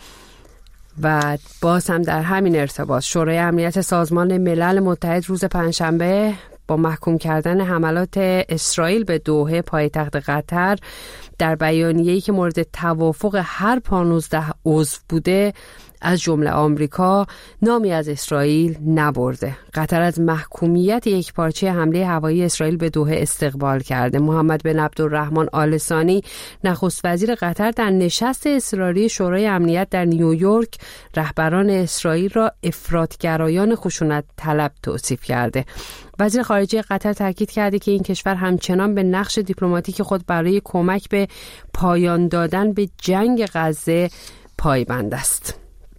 و باز هم در همین ارتباط شورای امنیت سازمان ملل متحد روز پنجشنبه با محکوم کردن حملات اسرائیل به دوحه پایتخت قطر در بیانیه‌ای که مورد توافق هر پانزده عضو بوده از جمله آمریکا نامی از اسرائیل نبرده. قطر از محکومیت یکپارچه حمله هوایی اسرائیل به دوحه استقبال کرده. محمد بن عبدالرحمن آل ثانی نخست وزیر قطر در نشست اضطراری شورای امنیت در نیویورک رهبران اسرائیل را افراطگرایان خشونت طلب توصیف کرده. وزیر خارجه قطر تاکید کرده که این کشور همچنان به نقش دیپلماتیک خود برای کمک به پایان دادن به جنگ غزه پایبند است.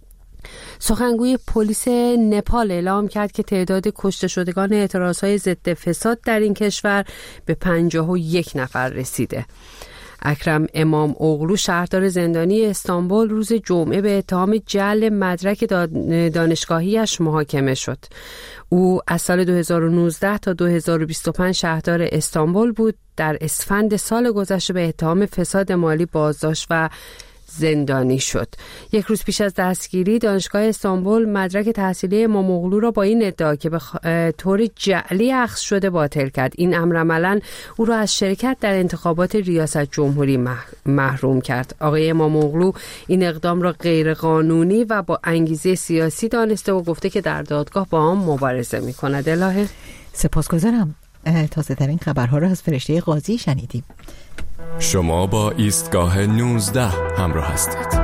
سخنگوی پلیس نپال اعلام کرد که تعداد کشته شدگان اعتراضهای ضد فساد در این کشور به پنجاه و یک نفر رسیده. اکرم امام اوغلو شهردار زندانی استانبول روز جمعه به اتهام جعل مدرک دانشگاهیش محاکمه شد. او از سال دو هزار و نوزده تا دو هزار و بیست و پنج شهردار استانبول بود. در اسفند سال گذشته به اتهام فساد مالی بازداشت و زندانی شد. یک روز پیش از دستگیری دانشگاه استانبول مدرک تحصیلی امام اوغلو را با این ادعا که به طور جعلی اخذ شده باطل کرد. این امر عملاً او را از شرکت در انتخابات ریاست جمهوری محروم کرد. آقای امام اوغلو این اقدام را غیر قانونی و با انگیزه سیاسی دانسته و گفته که در دادگاه با آن مبارزه می‌کند. الهه سپاسگزارم. تازه ترین خبرها را از فرشته قاضی شنیدیم. شما با ایستگاه نوزده همراه هستید.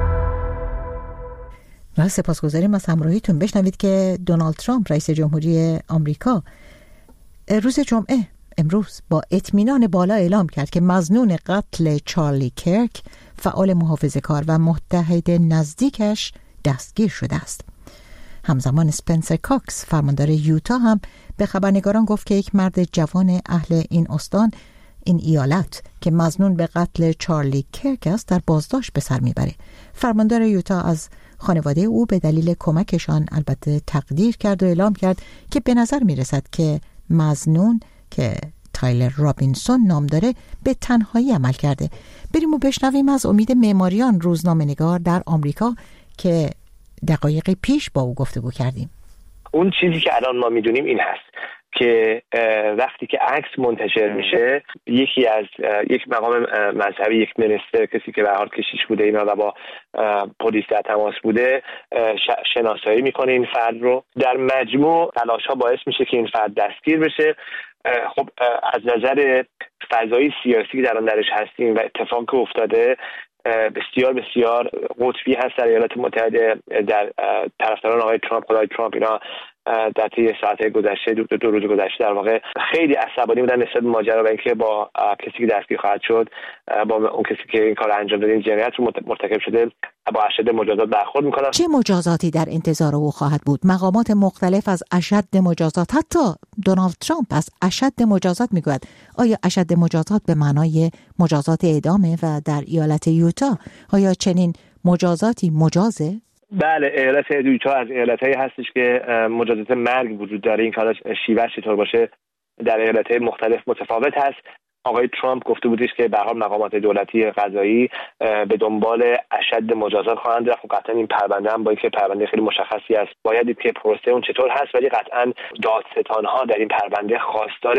و سپاسگزاریم از همراهیتون. بشنوید که دونالد ترامپ رئیس جمهوری آمریکا روز جمعه امروز با اطمینان بالا اعلام کرد که مظنون قتل چارلی کرک فعال محافظه‌کار و متحد نزدیکش دستگیر شده است. همزمان اسپنسر کاکس فرماندار یوتا هم به خبرنگاران گفت که یک مرد جوان اهل این استان، این ایالت که مظنون به قتل چارلی کرک است، در بازداشت به سر میبره. فرماندار یوتا از خانواده او به دلیل کمکشان البته تقدیر کرد و اعلام کرد که به نظر میرسد که مظنون که تایلر رابینسون نام داره به تنهایی عمل کرده. بریم و بشنویم از امید معماریان، روزنامه‌نگار در آمریکا، که دقایقی پیش با او گفتگو کردیم. اون چیزی که الان ما میدونیم این هست که وقتی که عکس منتشر میشه، یکی از یک مقام مذهبی، یک منستر، کسی که به هر حال کشیش بوده اینا و با پلیس در تماس بوده، شناسایی میکنه این فرد رو. در مجموع تلاش‌ها باعث میشه که این فرد دستگیر بشه. خب از نظر فضای سیاسی که در آن درش هستیم و اتفاقی که افتاده بسیار بسیار قطبی هست در ایالات متحده. در طرفداران آقای ترامپ، خدای ترامپ، اینا در طی ساعت‌های گذشته، دو, دو روز گذشته در واقع خیلی عصبانی بودن نسبت به ماجرا و اینکه با کسی که دستگیر خواهد شد، با اون کسی که این کار انجام داده، این جنایت رو مرتکب شده، با اشد مجازات برخورد میکنن. چه مجازاتی در انتظار او خواهد بود؟ مقامات مختلف از اشد مجازات، حتی دونالد ترامپ از اشد مجازات میگوید. آیا اشد مجازات به معنای مجازات اعدامه و در ایالت یوتا آیا چنین مجازاتی مجازه؟ بله، ایالت یوتا از ایالت‌هایی هستش که مجازات مرگ وجود داره. این کار شیوهش چطور باشه در ایالت‌های مختلف متفاوت هست. آقای ترامپ گفته بودش که به هر حال مقامات دولتی قضایی به دنبال اشد مجازات خواهند رفت. قطعا این پرونده هم با اینکه پرونده خیلی مشخصی است، باید دید که پروسه اون چطور هست، ولی قطعا دادستان‌ها در این پرونده خواستار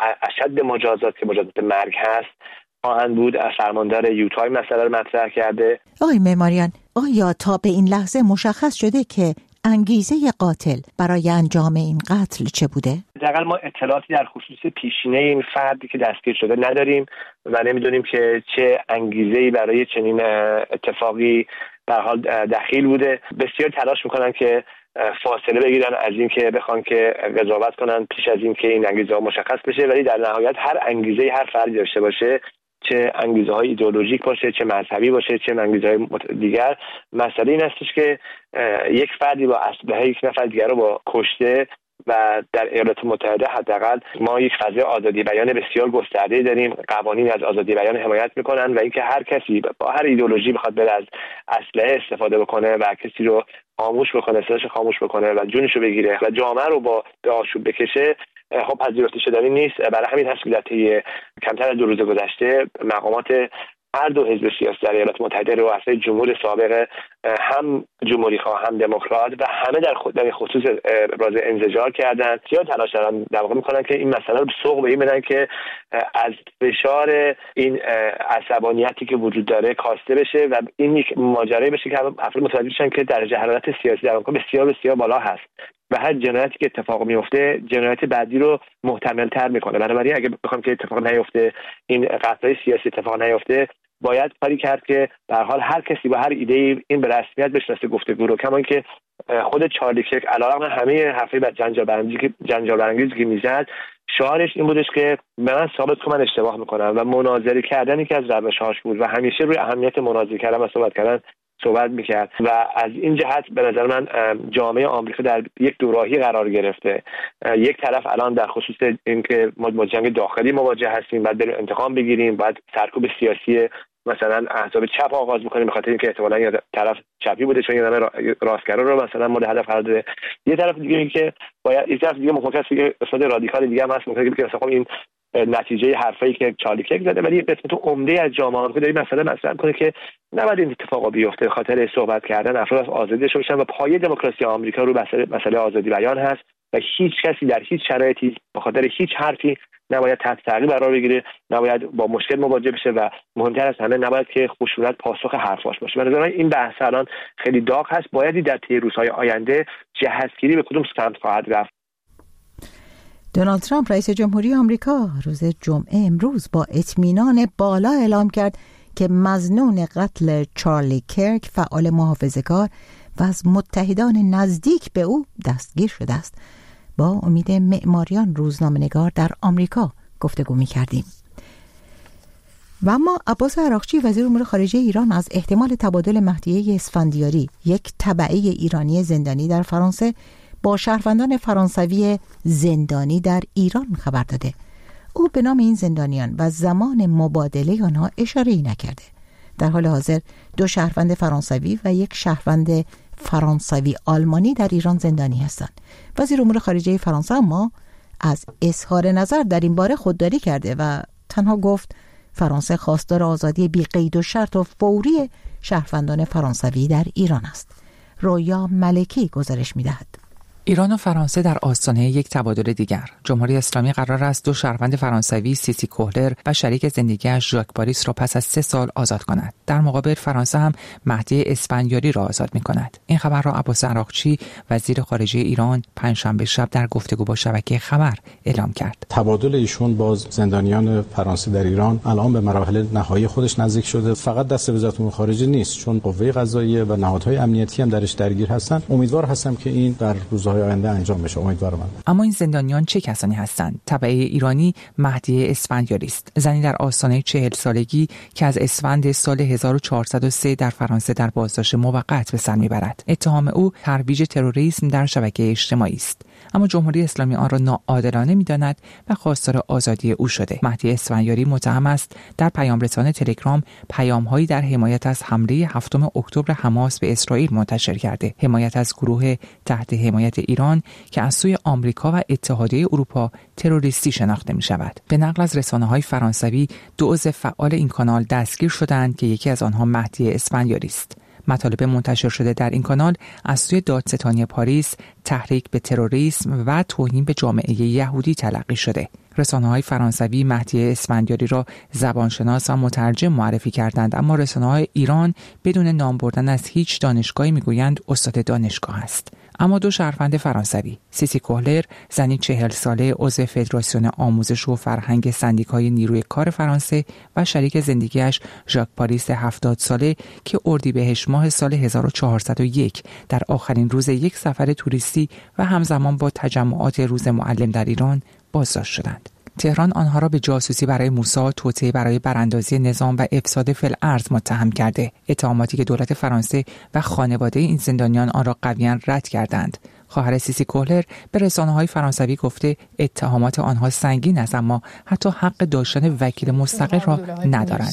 اشد مجازات که مجازات مرگ هست خواهند بود. فرماندار یوتا این مسئله رو مطرح کرده. آقای معماریان، آیا تا به این لحظه مشخص شده که انگیزه قاتل برای انجام این قتل چه بوده؟ حداقل ما اطلاعاتی در خصوص پیشینه این فردی که دستگیر شده نداریم و نمیدونیم که چه انگیزه‌ای برای چنین اتفاقی به هر حال دخیل بوده. بسیار تلاش میکنن که فاصله بگیرن از این که بخوان که قضاوت کنن پیش از این که این انگیزه ها مشخص بشه، ولی در نهایت هر انگیزه‌ای هر فردی داشته باشه، چه انگیزه های ایدئولوژیک باشه، چه مذهبی باشه، چه انگیزه های دیگر، مسئله این هستش که یک فردی با اسلحه یک نفر دیگر رو با کشته و در ایالات متحده حداقل ما یک فضای آزادی بیان بسیار گسترده داریم. قوانین از آزادی بیان حمایت میکنن و اینکه هر کسی با هر ایدئولوژی بخواد بره از اسلحه استفاده بکنه و کسی رو خاموش بکنه، صداش خاموش بکنه و جونش رو بگیره و جامعه رو با به آشوب بکشه، خب پذیرفته شدنی نیست. برای همین هست که در طی کمتر از دو روز گذشته مقامات هر دو حزب سیاسی در ایالات متحده، رؤسای جمهور سابق، هم جمهوری خواه هم دموکرات، و همه در خود در خصوص ابراز انزجار کردن، زیاد تلاش دارن در واقع میکنن که این مسئله رو سوق به این بدن که از فشار این عصبانیتی که وجود داره کاسته بشه و این یک ماجرایی بشه که افراد متوجه بشن که درجه حرارت سیاسی در آمریکا بسیار بسیار بالا هست و هر جنایتی که اتفاق میفته جنایت بعدی رو محتمل تر میکنه. بنابراین اگه بخوام که اتفاق نیفته، این قتل‌های سیاسی اتفاق نیفته، باید کاری کرد که به هر حال هر کسی با هر ایده این به رسمیت بشناسه گفتگو رو. کما اینکه خود چارلی کرک علیرغم همه حرفای بعد جنجال برانگیزی که جنجال برانگیزی که میزد، شعارش این بودش که به من ثابت کن من اشتباه میکنم و مناظره کردن یکی از روش‌هاش بود و همیشه روی اهمیت مناظره کردن و صحبت کردن صحبت میکرد و از این جهت به نظر من جامعه آمریکا در یک دوراهی قرار گرفته. یک طرف الان در خصوص اینکه ما با جنگ داخلی مواجه هستیم، باید بریم انتقام بگیریم، باید سرکوب سیاسی مثلا احزاب چپ آغاز بکنیم به خاطر اینکه احتمالاً یه طرف چپی بوده چون یه نمه راستگرا رو مثلا مورد هدف قرار داده. یه طرف دیگه این که باید یک طرف دیگه ممکنه که قسمت رادیکال دیگه هم هست، ممکنه که مثلا این نتیجه حرفایی که چارلی کرک زده، ولی قسمت عمده از جامعه آمریکا داره مسئله مطرح می‌کنه که نباید این اتفاقا بیفته. به خاطر صحبت کردن افراد از آزادی داشته باشن و پایه دموکراسی آمریکا رو مسئله مسئله آزادی بیان هست و هیچ کسی در هیچ شرایطی به خاطر هیچ حرفی نباید تحت تعقیب قرار بگیره، نباید با مشکل مواجه بشه و مهمتر از همه نباید که خشونت پاسخ حرفاش باشه. به نظر من این بحث الان خیلی داغ هست، باید در طی روزهای آینده جهتگیری به کدوم سمت خواهد رفت. دونالد ترامپ رئیس جمهوری آمریکا روز جمعه امروز با اطمینان بالا اعلام کرد که مظنون قتل چارلی کرک فعال محافظه‌کار و از متحدان نزدیک به او دستگیر شده است. با امید معماریان، روزنامه‌نگار در آمریکا، گفتگو می‌کردیم. و اما عباس عراقچی وزیر امور خارجه ایران از احتمال تبادل مهدیه اسفندیاری، یک تبعه ایرانی زندانی در فرانسه، با شهروندان فرانسوی زندانی در ایران خبر داده. او به نام این زندانیان و زمان مبادله آنها اشاره‌ای نکرده. در حال حاضر دو شهروند فرانسوی و یک شهروند فرانسوی آلمانی در ایران زندانی هستند. وزیر امور خارجه فرانسه اما از اظهار نظر در این باره خودداری کرده و تنها گفت فرانسه خواستار آزادی بی قید و شرط و فوری شهروندان فرانسوی در ایران است. رویا ملکی گزارش می‌دهد. ایران و فرانسه در آستانه یک تبادل دیگر. جمهوری اسلامی قرار است دو شهروند فرانسوی سیسی کوهلر و شریک زندگیش ژاک پاریس را پس از سه سال آزاد کند. در مقابل فرانسه هم مهدی اسفندیاری را آزاد می‌کند. این خبر را عباس عراقچی وزیر خارجه ایران پنجشنبه شب در گفتگو با شبکه خبر اعلام کرد. تبادل ایشون با زندانیان فرانسه در ایران الان به مراحل نهایی خودش نزدیک شده. فقط دست وزارت امور خارجه نیست، چون قوه قضاییه و نهادهای امنیتی هم درش درگیر هستند. امیدوار هستم که این در روزهای آینده انجام بشه. امیدوارم. اما این زندانیان چه کسانی هستند؟ تبعه ایرانی مهدی اسفندیاری است، زنی در آستانه چهل سالگی که از اسفند سال هزار و چهارصد و سه در فرانسه در بازداشت موقت به سر میبرد. اتهام او ترویج تروریسم در شبکه اجتماعی است، اما جمهوری اسلامی آن را ناعادلانه می‌داند و خواستار آزادی او شده. مهدی اسفندیاری متهم است در پیامرسان تلگرام پیام‌هایی در حمایت از حمله هفتم اکتبر حماس به اسرائیل منتشر کرده، حمایت از گروه تحت حمایت ایران که از سوی آمریکا و اتحادیه اروپا تروریستی شناخته می‌شود. به نقل از رسانه‌های فرانسوی دو عضو فعال این کانال دستگیر شدند که یکی از آنها مهدی اسفندیاری است. مطالب منتشر شده در این کانال از سوی دادستانی پاریس تحریک به تروریسم و توهین به جامعه یهودی تلقی شده. رسانه‌های فرانسوی مهدی اسفندیاری را زبانشناس و مترجم معرفی کردند، اما رسانه‌های ایران بدون نام بردن از هیچ دانشگاهی میگویند استاد دانشگاه است. اما دو شهروند فرانسوی، سیسی کوهلر زنی چهل ساله عضو فدراسیون آموزش و فرهنگ سندیکای نیروی کار فرانسه و شریک زندگیش ژاک پاریس هفتاد ساله که اردیبهشت ماه سال هزار و چهارصد و یک در آخرین روز یک سفر توریستی و همزمان با تجمعات روز معلم در ایران بازداشت شدند. تهران آنها را به جاسوسی برای موساد، توطئه برای براندازی نظام و افساد فی‌الارض متهم کرده. اتهاماتی که دولت فرانسه و خانواده این زندانیان آن را قویاً رد کردند. خواهر سیسی کوهلر به رسانه‌های فرانسوی گفته اتهامات آنها سنگین است، اما حتی حق داشتن وکیل مستقل را ندارند.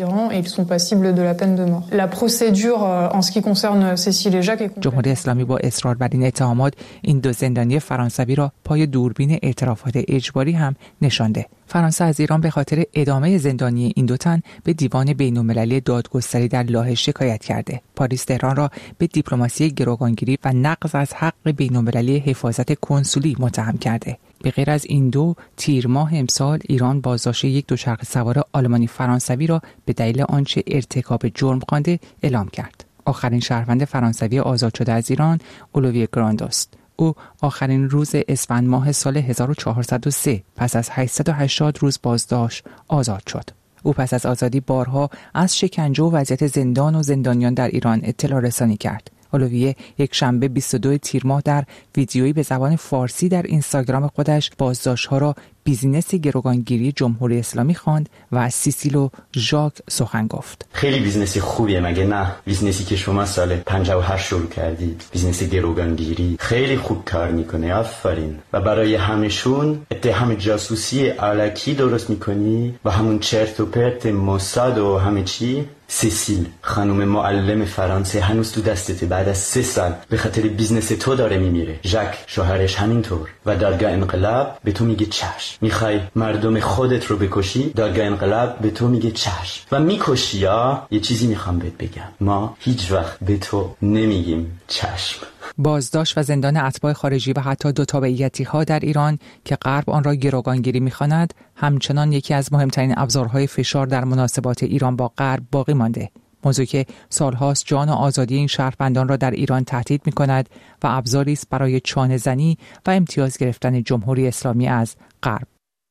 جمهوری اسلامی با اصرار بر این اتهامات این دو زندانی فرانسوی را پای دوربین اعترافات اجباری هم نشانده. فرانسه از ایران به خاطر ادامه زندانی این دو تن به دیوان بین‌المللی دادگستری در لاهه شکایت کرده. پاریس تهران را به دیپلماسی گروگانگیری و نقض از حق بین‌المللی حفاظت کنسولی متهم کرده. به غیر از این دو، تیر ماه امسال ایران بازداشت یک دوچرخه سوار آلمانی فرانسوی را به دلیل آنچه ارتکاب جرم خوانده اعلام کرد. آخرین شهروند فرانسوی آزاد شده از ایران اولویه گراندوست. او آخرین روز اسفند ماه سال هزار و چهارصد و سه پس از هشتصد و هشتاد روز بازداشت آزاد شد. او پس از آزادی بارها از شکنجه و وضعیت زندان و زندانیان در ایران اطلاع رسانی کرد. اولویه یک شنبه بیست و دو تیر ماه در ویدیویی به زبان فارسی در اینستاگرام خودش بازداشت‌ها را بیزینس گروگانگیری جمهوری اسلامی خواند و از سیسیل و ژاک سخن گفت. خیلی بیزنسی خوبیه مگه نه؟ بیزنسی که شما سال پنجاه و هشت شروع کردید، بیزنس گروگانگیری خیلی خوب کار میکنه، آفرین. و برای همشون اتهام جاسوسی الکی درست میکنی و همون چرت و پرت موساد و همه چی. سیسیل خانم معلم فرانسه هنوز تو دستته، بعد از سه سال به خاطر بیزنس تو داره میمیره. ژاک شوهرش همینطور و دادگاه انقلاب به تو میگه چشم. میخوای مردم خودت رو بکشی، دادگاه انقلاب به تو میگه چشم و میکشی. یا یه چیزی میخوام بهت بگم، ما هیچ وقت به تو نمیگیم چشم. بازداشت و زندان اتباع خارجی و حتی دو تابعیتی‌ها در ایران که غرب آن را گروگانگیری می‌خواند همچنان یکی از مهمترین ابزارهای فشار در مناسبات ایران با غرب باقی مانده. موضوعی که سالهاست جان و آزادی این شهروندان را در ایران تهدید می‌کند و ابزاری است برای چانه زنی و امتیاز گرفتن جمهوری اسلامی از غرب.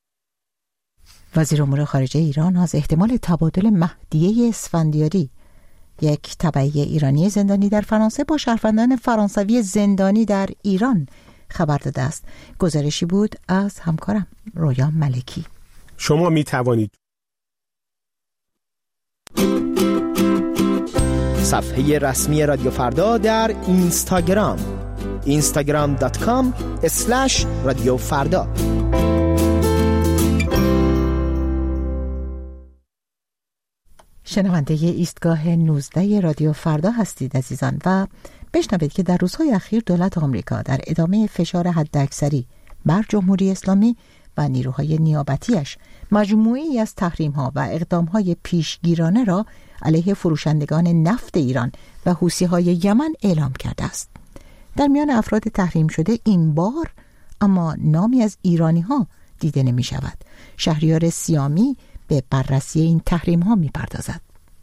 وزیر امور خارجه ایران از احتمال تبادل مهدیه اسفندیاری، یک تبعه ایرانی زندانی در فرانسه، با شهروندان فرانسوی زندانی در ایران خبر داده است. گزارشی بود از همکارم رویا ملکی. شما می توانید صفحه رسمی رادیو فردا در اینستاگرام اینستاگرام دات کام اسلش رادیو فردا. شنونده ایستگاه نوزده رادیو فردا هستید عزیزان و بشنوید که در روزهای اخیر دولت آمریکا در ادامه فشار حداکثری بر جمهوری اسلامی و نیروهای نیابتیش مجموعه‌ای از تحریم‌ها و اقدام‌های پیشگیرانه را علیه فروشندگان نفت ایران و حوثی‌های یمن اعلام کرده است. در میان افراد تحریم شده این بار اما نامی از ایرانی‌ها دیده نمی‌شود. شهریار سیامی به بررسی این تحریم‌ها می‌پردازد.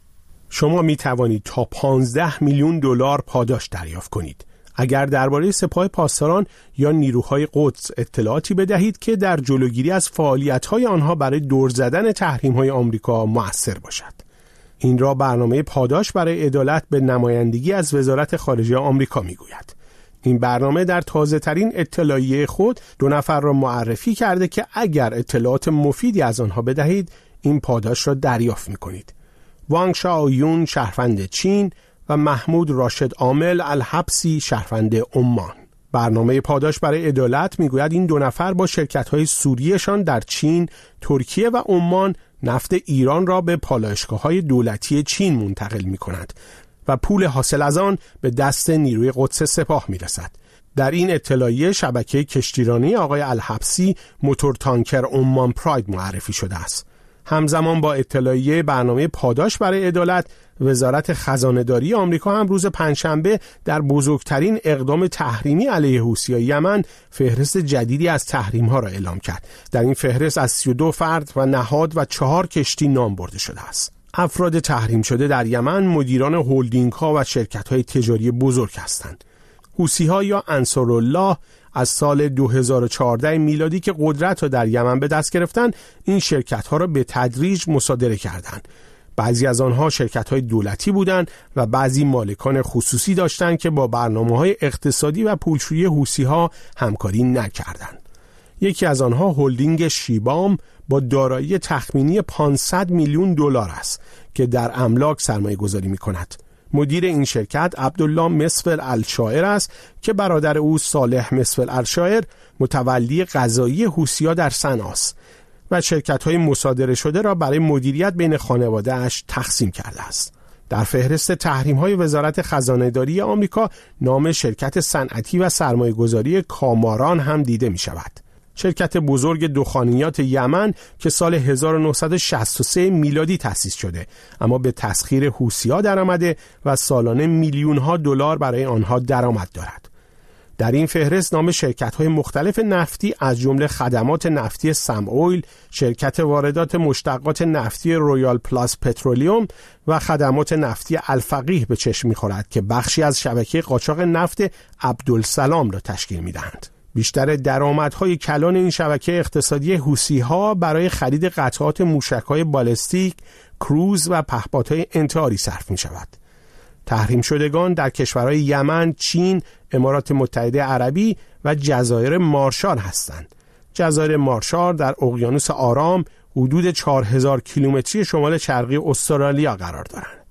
شما می‌توانید تا پانزده میلیون دلار پاداش دریافت کنید اگر درباره سپاه پاسداران یا نیروهای قدس اطلاعاتی بدهید که در جلوگیری از فعالیت‌های آنها برای دور زدن تحریم‌های آمریکا مؤثر باشد. این را برنامه پاداش برای عدالت به نمایندگی از وزارت خارجه آمریکا می‌گوید. این برنامه در تازه‌ترین اطلاعیه خود دو نفر را معرفی کرده که اگر اطلاعات مفیدی از آنها بدهید این پاداش را دریافت می‌کنید. وانگ شاویون شهروند چین و محمود راشد عامل الحبسی شهروند عمان. برنامه پاداش برای عدالت میگوید این دو نفر با شرکت‌های سوریه‌شان در چین، ترکیه و عمان نفت ایران را به پالایشگاه‌های دولتی چین منتقل می‌کنند و پول حاصل از آن به دست نیروی قدس سپاه می‌رسد. در این اطلاعیه شبکه کشتیرانی آقای الحبسی موتور تانکر عمان پراید معرفی شده است. همزمان با اطلاعیه برنامه پاداش برای عدالت، وزارت خزانه‌داری آمریکا هم روز پنجشنبه در بزرگترین اقدام تحریمی علیه حوثی‌های یمن فهرست جدیدی از تحریم‌ها را اعلام کرد. در این فهرست از سی و دو فرد و نهاد و چهار کشتی نام برده شده است. افراد تحریم شده در یمن مدیران هولدینگ‌ها و شرکت‌های تجاری بزرگ هستند. حوثی‌ها یا انصارالله از سال دو هزار و چهارده میلادی که قدرت را در یمن به دست گرفتند، این شرکت‌ها را به تدریج مصادره کردند. بعضی از آنها شرکت‌های دولتی بودند و بعضی مالکان خصوصی داشتند که با برنامه‌های اقتصادی و پولشویی حوثی‌ها همکاری نکردند. یکی از آنها هلدینگ شیبام با دارایی تخمینی پانصد میلیون دلار است که در املاک سرمایه‌گذاری می‌کند. مدیر این شرکت عبدالله مسفل الشاعر است که برادر او صالح مسفل الشاعر متولی قضایی حوثی‌ها در صنعا است و شرکت‌های مصادره شده را برای مدیریت بین خانواده‌اش تقسیم کرده است. در فهرست تحریم‌های وزارت خزانه‌داری آمریکا نام شرکت صنعتی و سرمایه‌گذاری کاماران هم دیده می‌شود. شرکت بزرگ دخانیات یمن که سال هزار و نهصد و شصت و سه میلادی تأسیس شده اما به تسخیر حوثی‌ها درآمده و سالانه میلیون‌ها دلار برای آنها درآمد دارد. در این فهرست نام شرکت‌های مختلف نفتی از جمله خدمات نفتی سم اویل، شرکت واردات مشتقات نفتی رویال پلاس پترولیوم و خدمات نفتی الفقیه به چشم می‌خورد که بخشی از شبکه قاچاق نفت عبدالسلام را تشکیل می‌دهند. بیشتر درآمدهای کلان این شبکه اقتصادی حوثی‌ها برای خرید قطعات موشک‌های بالستیک، کروز و پهپادهای انتحاری صرف می‌شود. تحریم شدگان در کشورهای یمن، چین، امارات متحده عربی و جزایر مارشال هستند. جزایر مارشال در اقیانوس آرام حدود چهار هزار کیلومتری شمال شرقی استرالیا قرار دارند.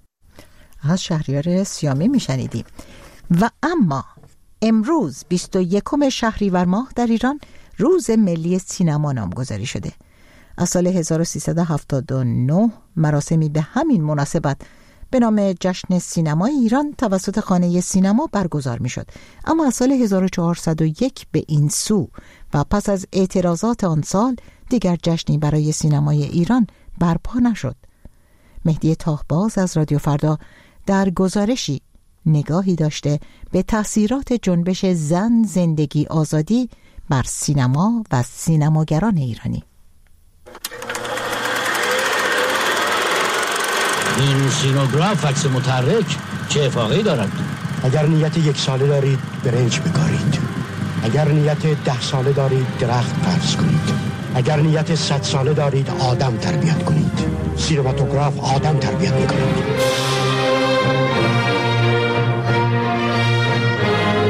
از شهریار سیامی میشنیدیم. و اما امروز بیست و یکم شهریور ماه در ایران روز ملی سینما نامگذاری شده. از سال هزار و سیصد و هفتاد و نه مراسمی به همین مناسبت به نام جشن سینمای ایران توسط خانه سینما برگزار می شد. اما از سال هزار و چهارصد و یک به این سو و پس از اعتراضات آن سال دیگر جشنی برای سینمای ایران برپا نشد. مهدی تاهباز از رادیو فردا در گزارشی نگاهی داشته به تأثیرات جنبش زن زندگی آزادی بر سینما و سینماگران ایرانی. این سینوگراف عکس متحرک چه افاقه‌ای دارد؟ اگر نیت یک ساله دارید برنج بکارید، اگر نیت ده ساله دارید درخت فرض کنید، اگر نیت صد ساله دارید آدم تربیت کنید. سینماتوگراف آدم تربیت میکنید.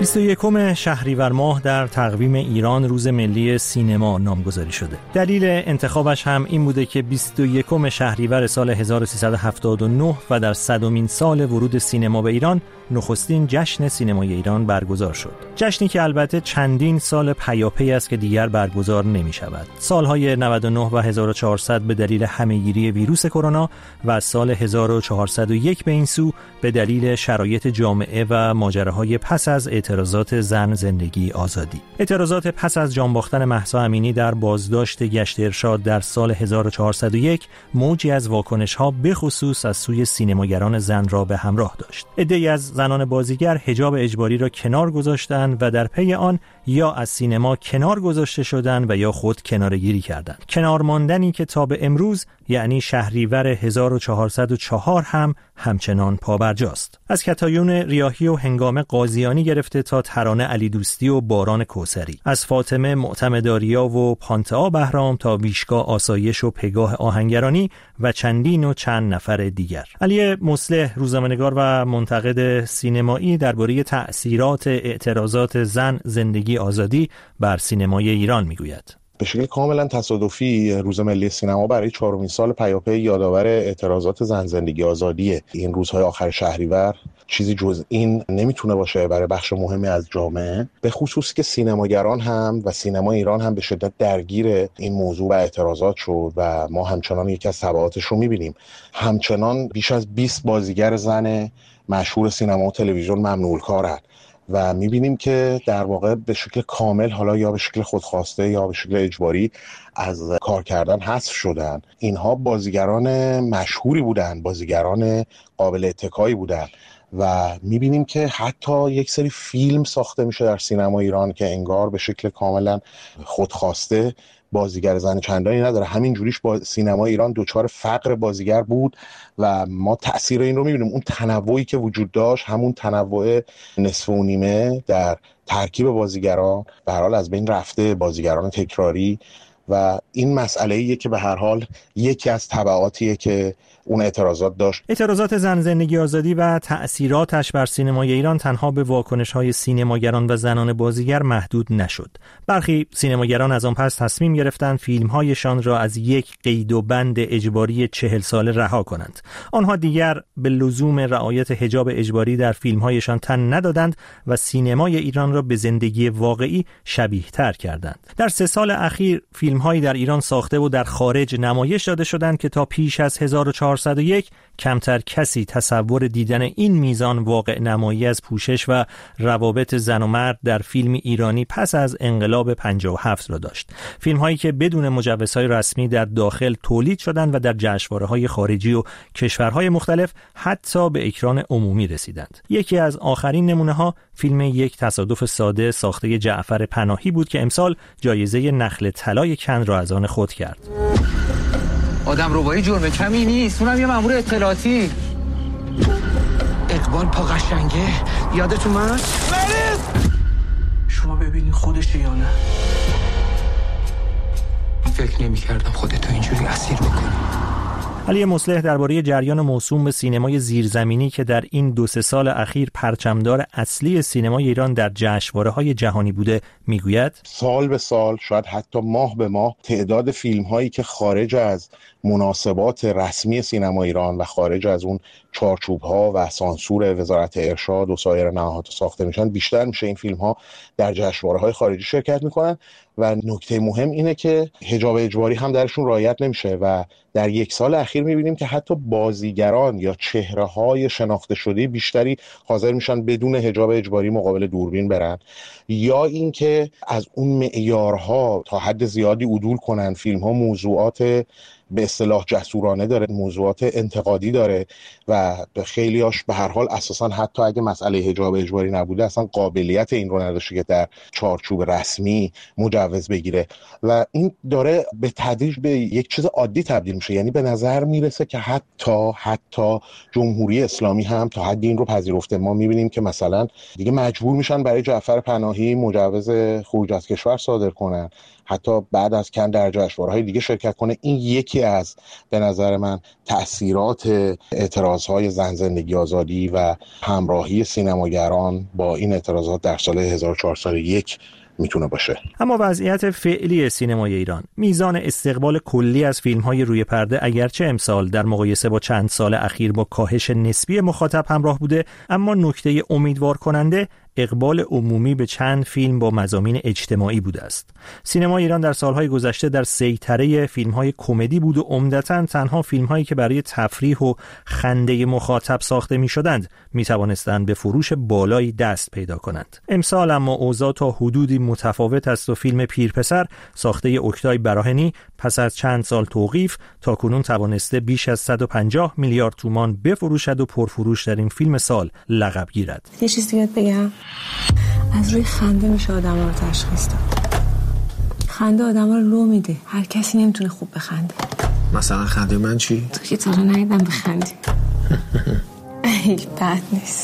بیست و یکم شهریور ماه در تقویم ایران روز ملی سینما نامگذاری شده. دلیل انتخابش هم این بوده که بیست و یکم شهریور سال هزار و سیصد و هفتاد و نه و در صدمین سال ورود سینما به ایران نخستین جشن سینمای ایران برگزار شد. جشنی که البته چندین سال پیاپی است که دیگر برگزار نمی شود. سالهای نود و نه و هزار و چهارصد به دلیل همهگیری ویروس کرونا و سال هزار و چهارصد و یک به این سو به دلیل شرایط جامعه و ماجراهای پس از اعتراضات زن زندگی آزادی. اعتراضات پس از جان باختن مهسا امینی در بازداشت گشت ارشاد در سال هزار و چهارصد و یک موجی از واکنش‌ها به خصوص از سوی سینماگران زن را به همراه داشت. عده‌ای از زنان بازیگر حجاب اجباری را کنار گذاشتند و در پی آن یا از سینما کنار گذاشته شدند و یا خود کناره‌گیری کردند. کنار ماندنی که تا به امروز یعنی شهریور هزار و چهارصد و چهار هم همچنان پابرجاست. از کتایون ریاحی و هنگام قاضیانی گرفته تا ترانه علی دوستی و باران کوثری، از فاطمه معتمداریا و پانتئا بهرام تا ویشگاه آسایش و پگاه آهنگرانی و چندین و چند نفر دیگر. علی مصلح روزنامه‌نگار و منتقد سینمایی درباره تأثیرات اعتراضات زن زندگی آزادی بر سینمای ایران میگوید: به شکل کاملا تصادفی روز ملی سینما برای چهارمین سال پیاپی یادآور اعتراضات زن زندگی آزادی این روزهای آخر شهریور چیزی جز این نمیتونه باشه برای بخش مهمی از جامعه، به خصوص که سینماگران هم و سینما ایران هم به شدت درگیر این موضوع و اعتراضات شد و ما همچنان یکی از تبعاتش رو میبینیم. همچنان بیش از بیست بازیگر زن مشهور سینما و تلویزیون ممنوع الکارند و میبینیم که در واقع به شکل کامل، حالا یا به شکل خودخواسته یا به شکل اجباری، از کار کردن حذف شدن. اینها بازیگران مشهوری بودن، بازیگران قابل اتکایی بودن و میبینیم که حتی یک سری فیلم ساخته میشه در سینما ایران که انگار به شکل کاملا خودخواسته بازیگر زن چندانی نداره. همین جوریش با سینما ایران دوچار فقر بازیگر بود و ما تأثیر این رو میبینیم. اون تنوعی که وجود داشت، همون تنوع نصف و نیمه در ترکیب بازیگران به هر حال از بین رفته، بازیگران تکراری، و این مسئله‌ایه که به هر حال یکی از تبعاتیه که اون اعتراضات داشت. اعتراضات زن زندگی آزادی و تأثیراتش بر سینمای ایران تنها به واکنش‌های سینماگران و زنان بازیگر محدود نشد. برخی سینماگران از آن پس تصمیم گرفتند فیلم‌هایشان را از یک قید و بند اجباری چهل ساله رها کنند. آنها دیگر به لزوم رعایت حجاب اجباری در فیلم‌هایشان تن ندادند و سینمای ایران را به زندگی واقعی شبیه‌تر کردند. در سه سال اخیر فیلم‌هایی در ایران ساخته و در خارج نمایش داده شدند که تا پیش از هزار و چهارصد و یک کمتر کسی تصور دیدن این میزان واقع نمایی از پوشش و روابط زن و مرد در فیلم ایرانی پس از انقلاب پنجاه و هفت را داشت. فیلم‌هایی که بدون مجوزهای رسمی در داخل تولید شدند و در جشنواره‌های خارجی و کشورهای مختلف حتی به اکران عمومی رسیدند. یکی از آخرین نمونه‌ها فیلم یک تصادف ساده ساخته جعفر پناهی بود که امسال جایزه نخل طلای کن را از آن خود کرد. آدم ربایی جرم کمی نیست، اونم یه مأمور اطلاعاتی. اقبال پا قشنگه، یادتون من؟ مریض! شما ببینی خودشه یا نه؟ فکر نمی کردم خودتو اینجوری اسیر بکنی. علی مصلح درباره جریان موسوم به سینمای زیرزمینی که در این دو سه سال اخیر پرچمدار اصلی سینمای ایران در جشنواره‌های جهانی بوده میگوید: سال به سال، شاید حتی ماه به ماه، تعداد فیلم‌هایی که خارج از مناسبات رسمی سینما ایران و خارج از اون چارچوب‌ها و سانسور وزارت ارشاد و سایر نهادها ساخته میشن بیشتر میشه. این فیلم‌ها در جشنواره‌های خارجی شرکت میکنن و نکته مهم اینه که حجاب اجباری هم درشون رعایت نمیشه و در یک سال اخیر میبینیم که حتی بازیگران یا چهره‌های شناخته شده بیشتری حاضر میشن بدون حجاب اجباری مقابل دوربین برن، یا اینکه از اون معیارها تا حد زیادی عدول کنن. فیلم‌ها موضوعات به اصطلاح جسورانه داره، موضوعات انتقادی داره و خیلیاش به هر حال اساساً حتی اگه مسئله حجاب اجباری نبوده اصلا قابلیت این رو نداشته که در چارچوب رسمی مجوز بگیره و این داره به تدریج به یک چیز عادی تبدیل میشه. یعنی به نظر میرسه که حتی حتی جمهوری اسلامی هم تا حدی این رو پذیرفته. ما میبینیم که مثلا دیگه مجبور میشن برای جعفر پناهی مجوز خروج از کشور صادر کنن. حتی بعد از کن در جشنواره‌های دیگه شرکت کنه. این یکی از به نظر من تأثیرات اعتراضهای زن زندگی آزادی و همراهی سینماگران با این اعتراضات در سال هزار و چهارصد و یک میتونه باشه. اما وضعیت فعلی سینمای ایران، میزان استقبال کلی از فیلم‌های روی پرده اگرچه امسال در مقایسه با چند سال اخیر با کاهش نسبی مخاطب همراه بوده، اما نکته امیدوار کننده اقبال عمومی به چند فیلم با مضامین اجتماعی بوده است. سینما ایران در سالهای گذشته در سیطره فیلم‌های کمدی بود و عمدتاً تنها فیلم‌هایی که برای تفریح و خنده مخاطب ساخته می‌شدند می‌توانستند به فروش بالایی دست پیدا کنند. امسال اما اوضاع تا حدودی متفاوت است و فیلم پیرپسر ساخته اوکتای براهنی پس از چند سال توقیف تاکنون توانسته بیش از صد و پنجاه میلیارد تومان بفروشد و پرفروش در این فیلم سال لقب گیرد. یه چیزی بهت بگم، از روی خنده میشه آدم رو تشخیص داد. خنده آدم رو لو میده، هر کسی نمیتونه خوب بخنده. مثلا خنده من چی؟ تو که تا رو ندیدم بخندی. ای بد نیست.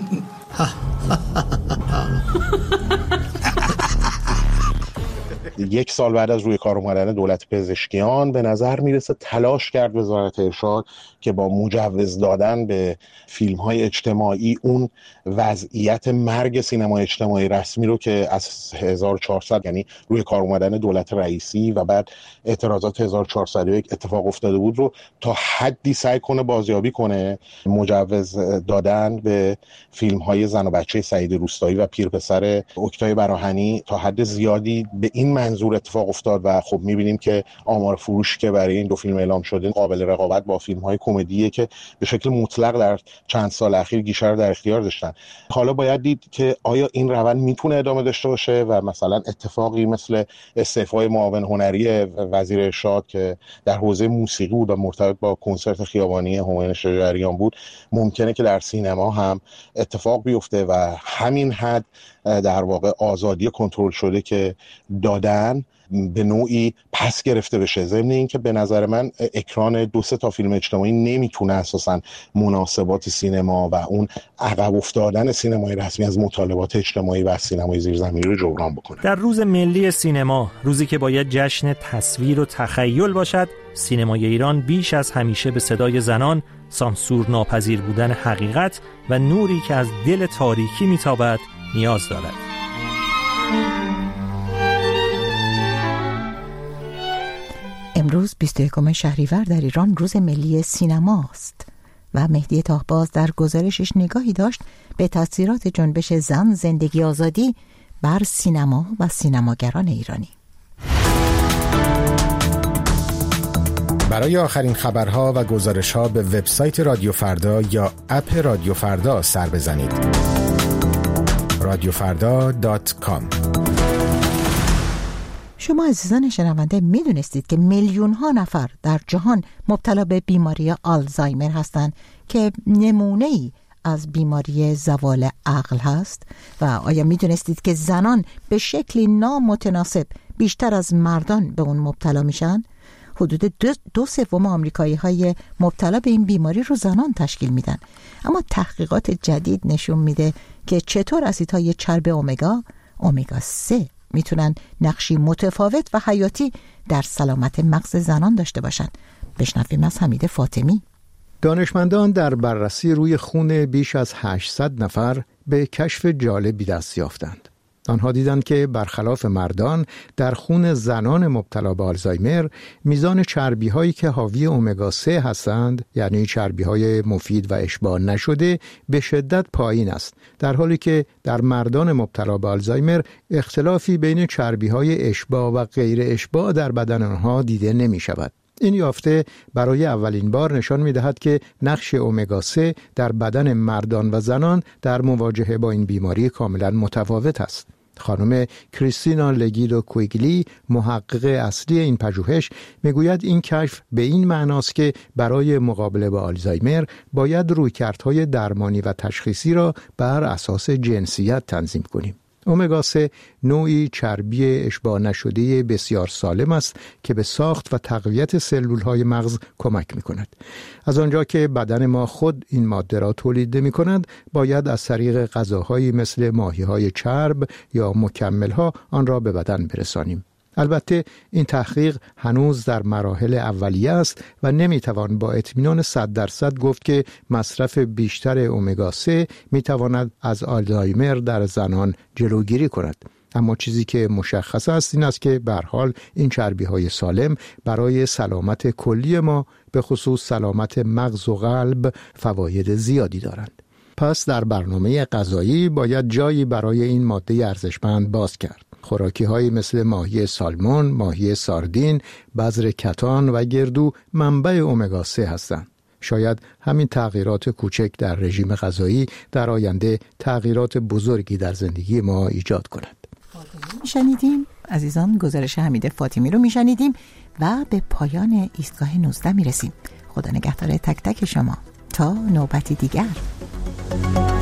یک سال بعد از روی کار اومدن دولت پزشکیان به نظر میرسه تلاش کرد وزارت ارشاد که با مجوز دادن به فیلم‌های اجتماعی اون وضعیت مرگ سینما اجتماعی رسمی رو که از هزار و چهارصد یعنی روی کار اومدن دولت رئیسی و بعد اعتراضات هزار و چهارصد و یک اتفاق افتاده بود رو تا حدی سعی کنه بازیابی کنه. مجوز دادن به فیلم‌های زن و بچه سعید روستایی و پیرپسر اوکتای براهنی تا حد زیادی به این منظور اتفاق افتاد و خب می‌بینیم که آمار فروش که برای این دو فیلم اعلام شده قابل رقابت با فیلم‌های کمدیه که به شکل مطلق در چند سال اخیر گیشه رو در اختیار داشتن. حالا باید دید که آیا این روند میتونه ادامه داشته باشه و مثلا اتفاقی مثل استعفای معاون هنری وزیر ارشاد که در حوزه موسیقی بود و مرتبط با کنسرت خیابانی هومن شجریان بود ممکنه که در سینما هم اتفاق بیفته و همین حد در واقع آزادی کنترل شده که دادن به نوعی پس گرفته بشه. ضمن این که به نظر من اکران دو سه تا فیلم اجتماعی نمیتونه اساساً مناسبات سینما و اون عقب افتادن سینمای رسمی از مطالبات اجتماعی و سینمای زیرزمینی رو جبران بکنه. در روز ملی سینما، روزی که باید جشن تصویر و تخیل باشد، سینمای ایران بیش از همیشه به صدای زنان، سانسور ناپذیر بودن حقیقت و نوری که از دل تاریکی میتابد نیاز دارد. امروز بیست و یکم شهریور در ایران روز ملی سینما است و مهدی تاهباز در گزارشش نگاهی داشت به تاثیرات جنبش زن زندگی آزادی بر سینما و سینماگران ایرانی. برای آخرین خبرها و گزارشها به وبسایت رادیو فردا یا اپ رادیو فردا سر بزنید. رادیو فردا دات کام. شما عزیزان شنونده میدونستید که میلیون ها نفر در جهان مبتلا به بیماری آلزایمر هستند که نمونه‌ای از بیماری زوال عقل هست؟ و آیا میدونستید که زنان به شکلی نامتناسب بیشتر از مردان به اون مبتلا میشن؟ حدود دو, دو سوم آمریکایی های مبتلا به این بیماری رو زنان تشکیل میدن. اما تحقیقات جدید نشون میده که چطور اسیدهای چرب امگا، امگا سه میتونن نقشی متفاوت و حیاتی در سلامت مغز زنان داشته باشن. بشنویم از حمید فاطمی. دانشمندان در بررسی روی خون بیش از هشتصد نفر به کشف جالبی دست یافتند. آنها دیدند که برخلاف مردان در خون زنان مبتلا به آلزایمر میزان چربی هایی که حاوی امگا سه هستند، یعنی چربی های مفید و اشباع نشده، به شدت پایین است، در حالی که در مردان مبتلا به آلزایمر اختلافی بین چربی های اشباع و غیر اشباع در بدن آنها دیده نمی شود. این یافته برای اولین بار نشان می‌دهد که نقش امگا سه در بدن مردان و زنان در مواجهه با این بیماری کاملا متفاوت است. خانم کریستینا لگیدو کویگلی، محقق اصلی این پژوهش، میگوید این کشف به این معناست که برای مقابله با آلزایمر باید رویکردهای درمانی و تشخیصی را بر اساس جنسیت تنظیم کنیم. امگا سه نوعی چربی اشباع نشده بسیار سالم است که به ساخت و تقویت سلولهای مغز کمک می کند. از آنجا که بدن ما خود این ماده را تولید نمی کند، باید از طریق غذاهایی مثل ماهی‌های چرب یا مکمل‌ها آن را به بدن برسانیم. البته این تحقیق هنوز در مراحل اولیه است و نمیتوان با اطمینان صد درصد گفت که مصرف بیشتر امگا سه میتواند از آلزایمر در زنان جلوگیری کند. اما چیزی که مشخص است این است که به هر حال این چربی‌های سالم برای سلامت کلی ما به خصوص سلامت مغز و قلب فواید زیادی دارند. پس در برنامه غذایی باید جایی برای این ماده ارزشمند باز کرد. خوراکی‌هایی مثل ماهی سالمون، ماهی ساردین، بذر کتان و گردو منبع امگا سه هستند. شاید همین تغییرات کوچک در رژیم غذایی در آینده تغییرات بزرگی در زندگی ما ایجاد کند. میشنیدیم عزیزان، گزارش حمید فاطمی رو میشنیدیم و به پایان ایستگاه نوزده میرسیم. خدا نگهدار تک تک شما تا نوبتی دیگر.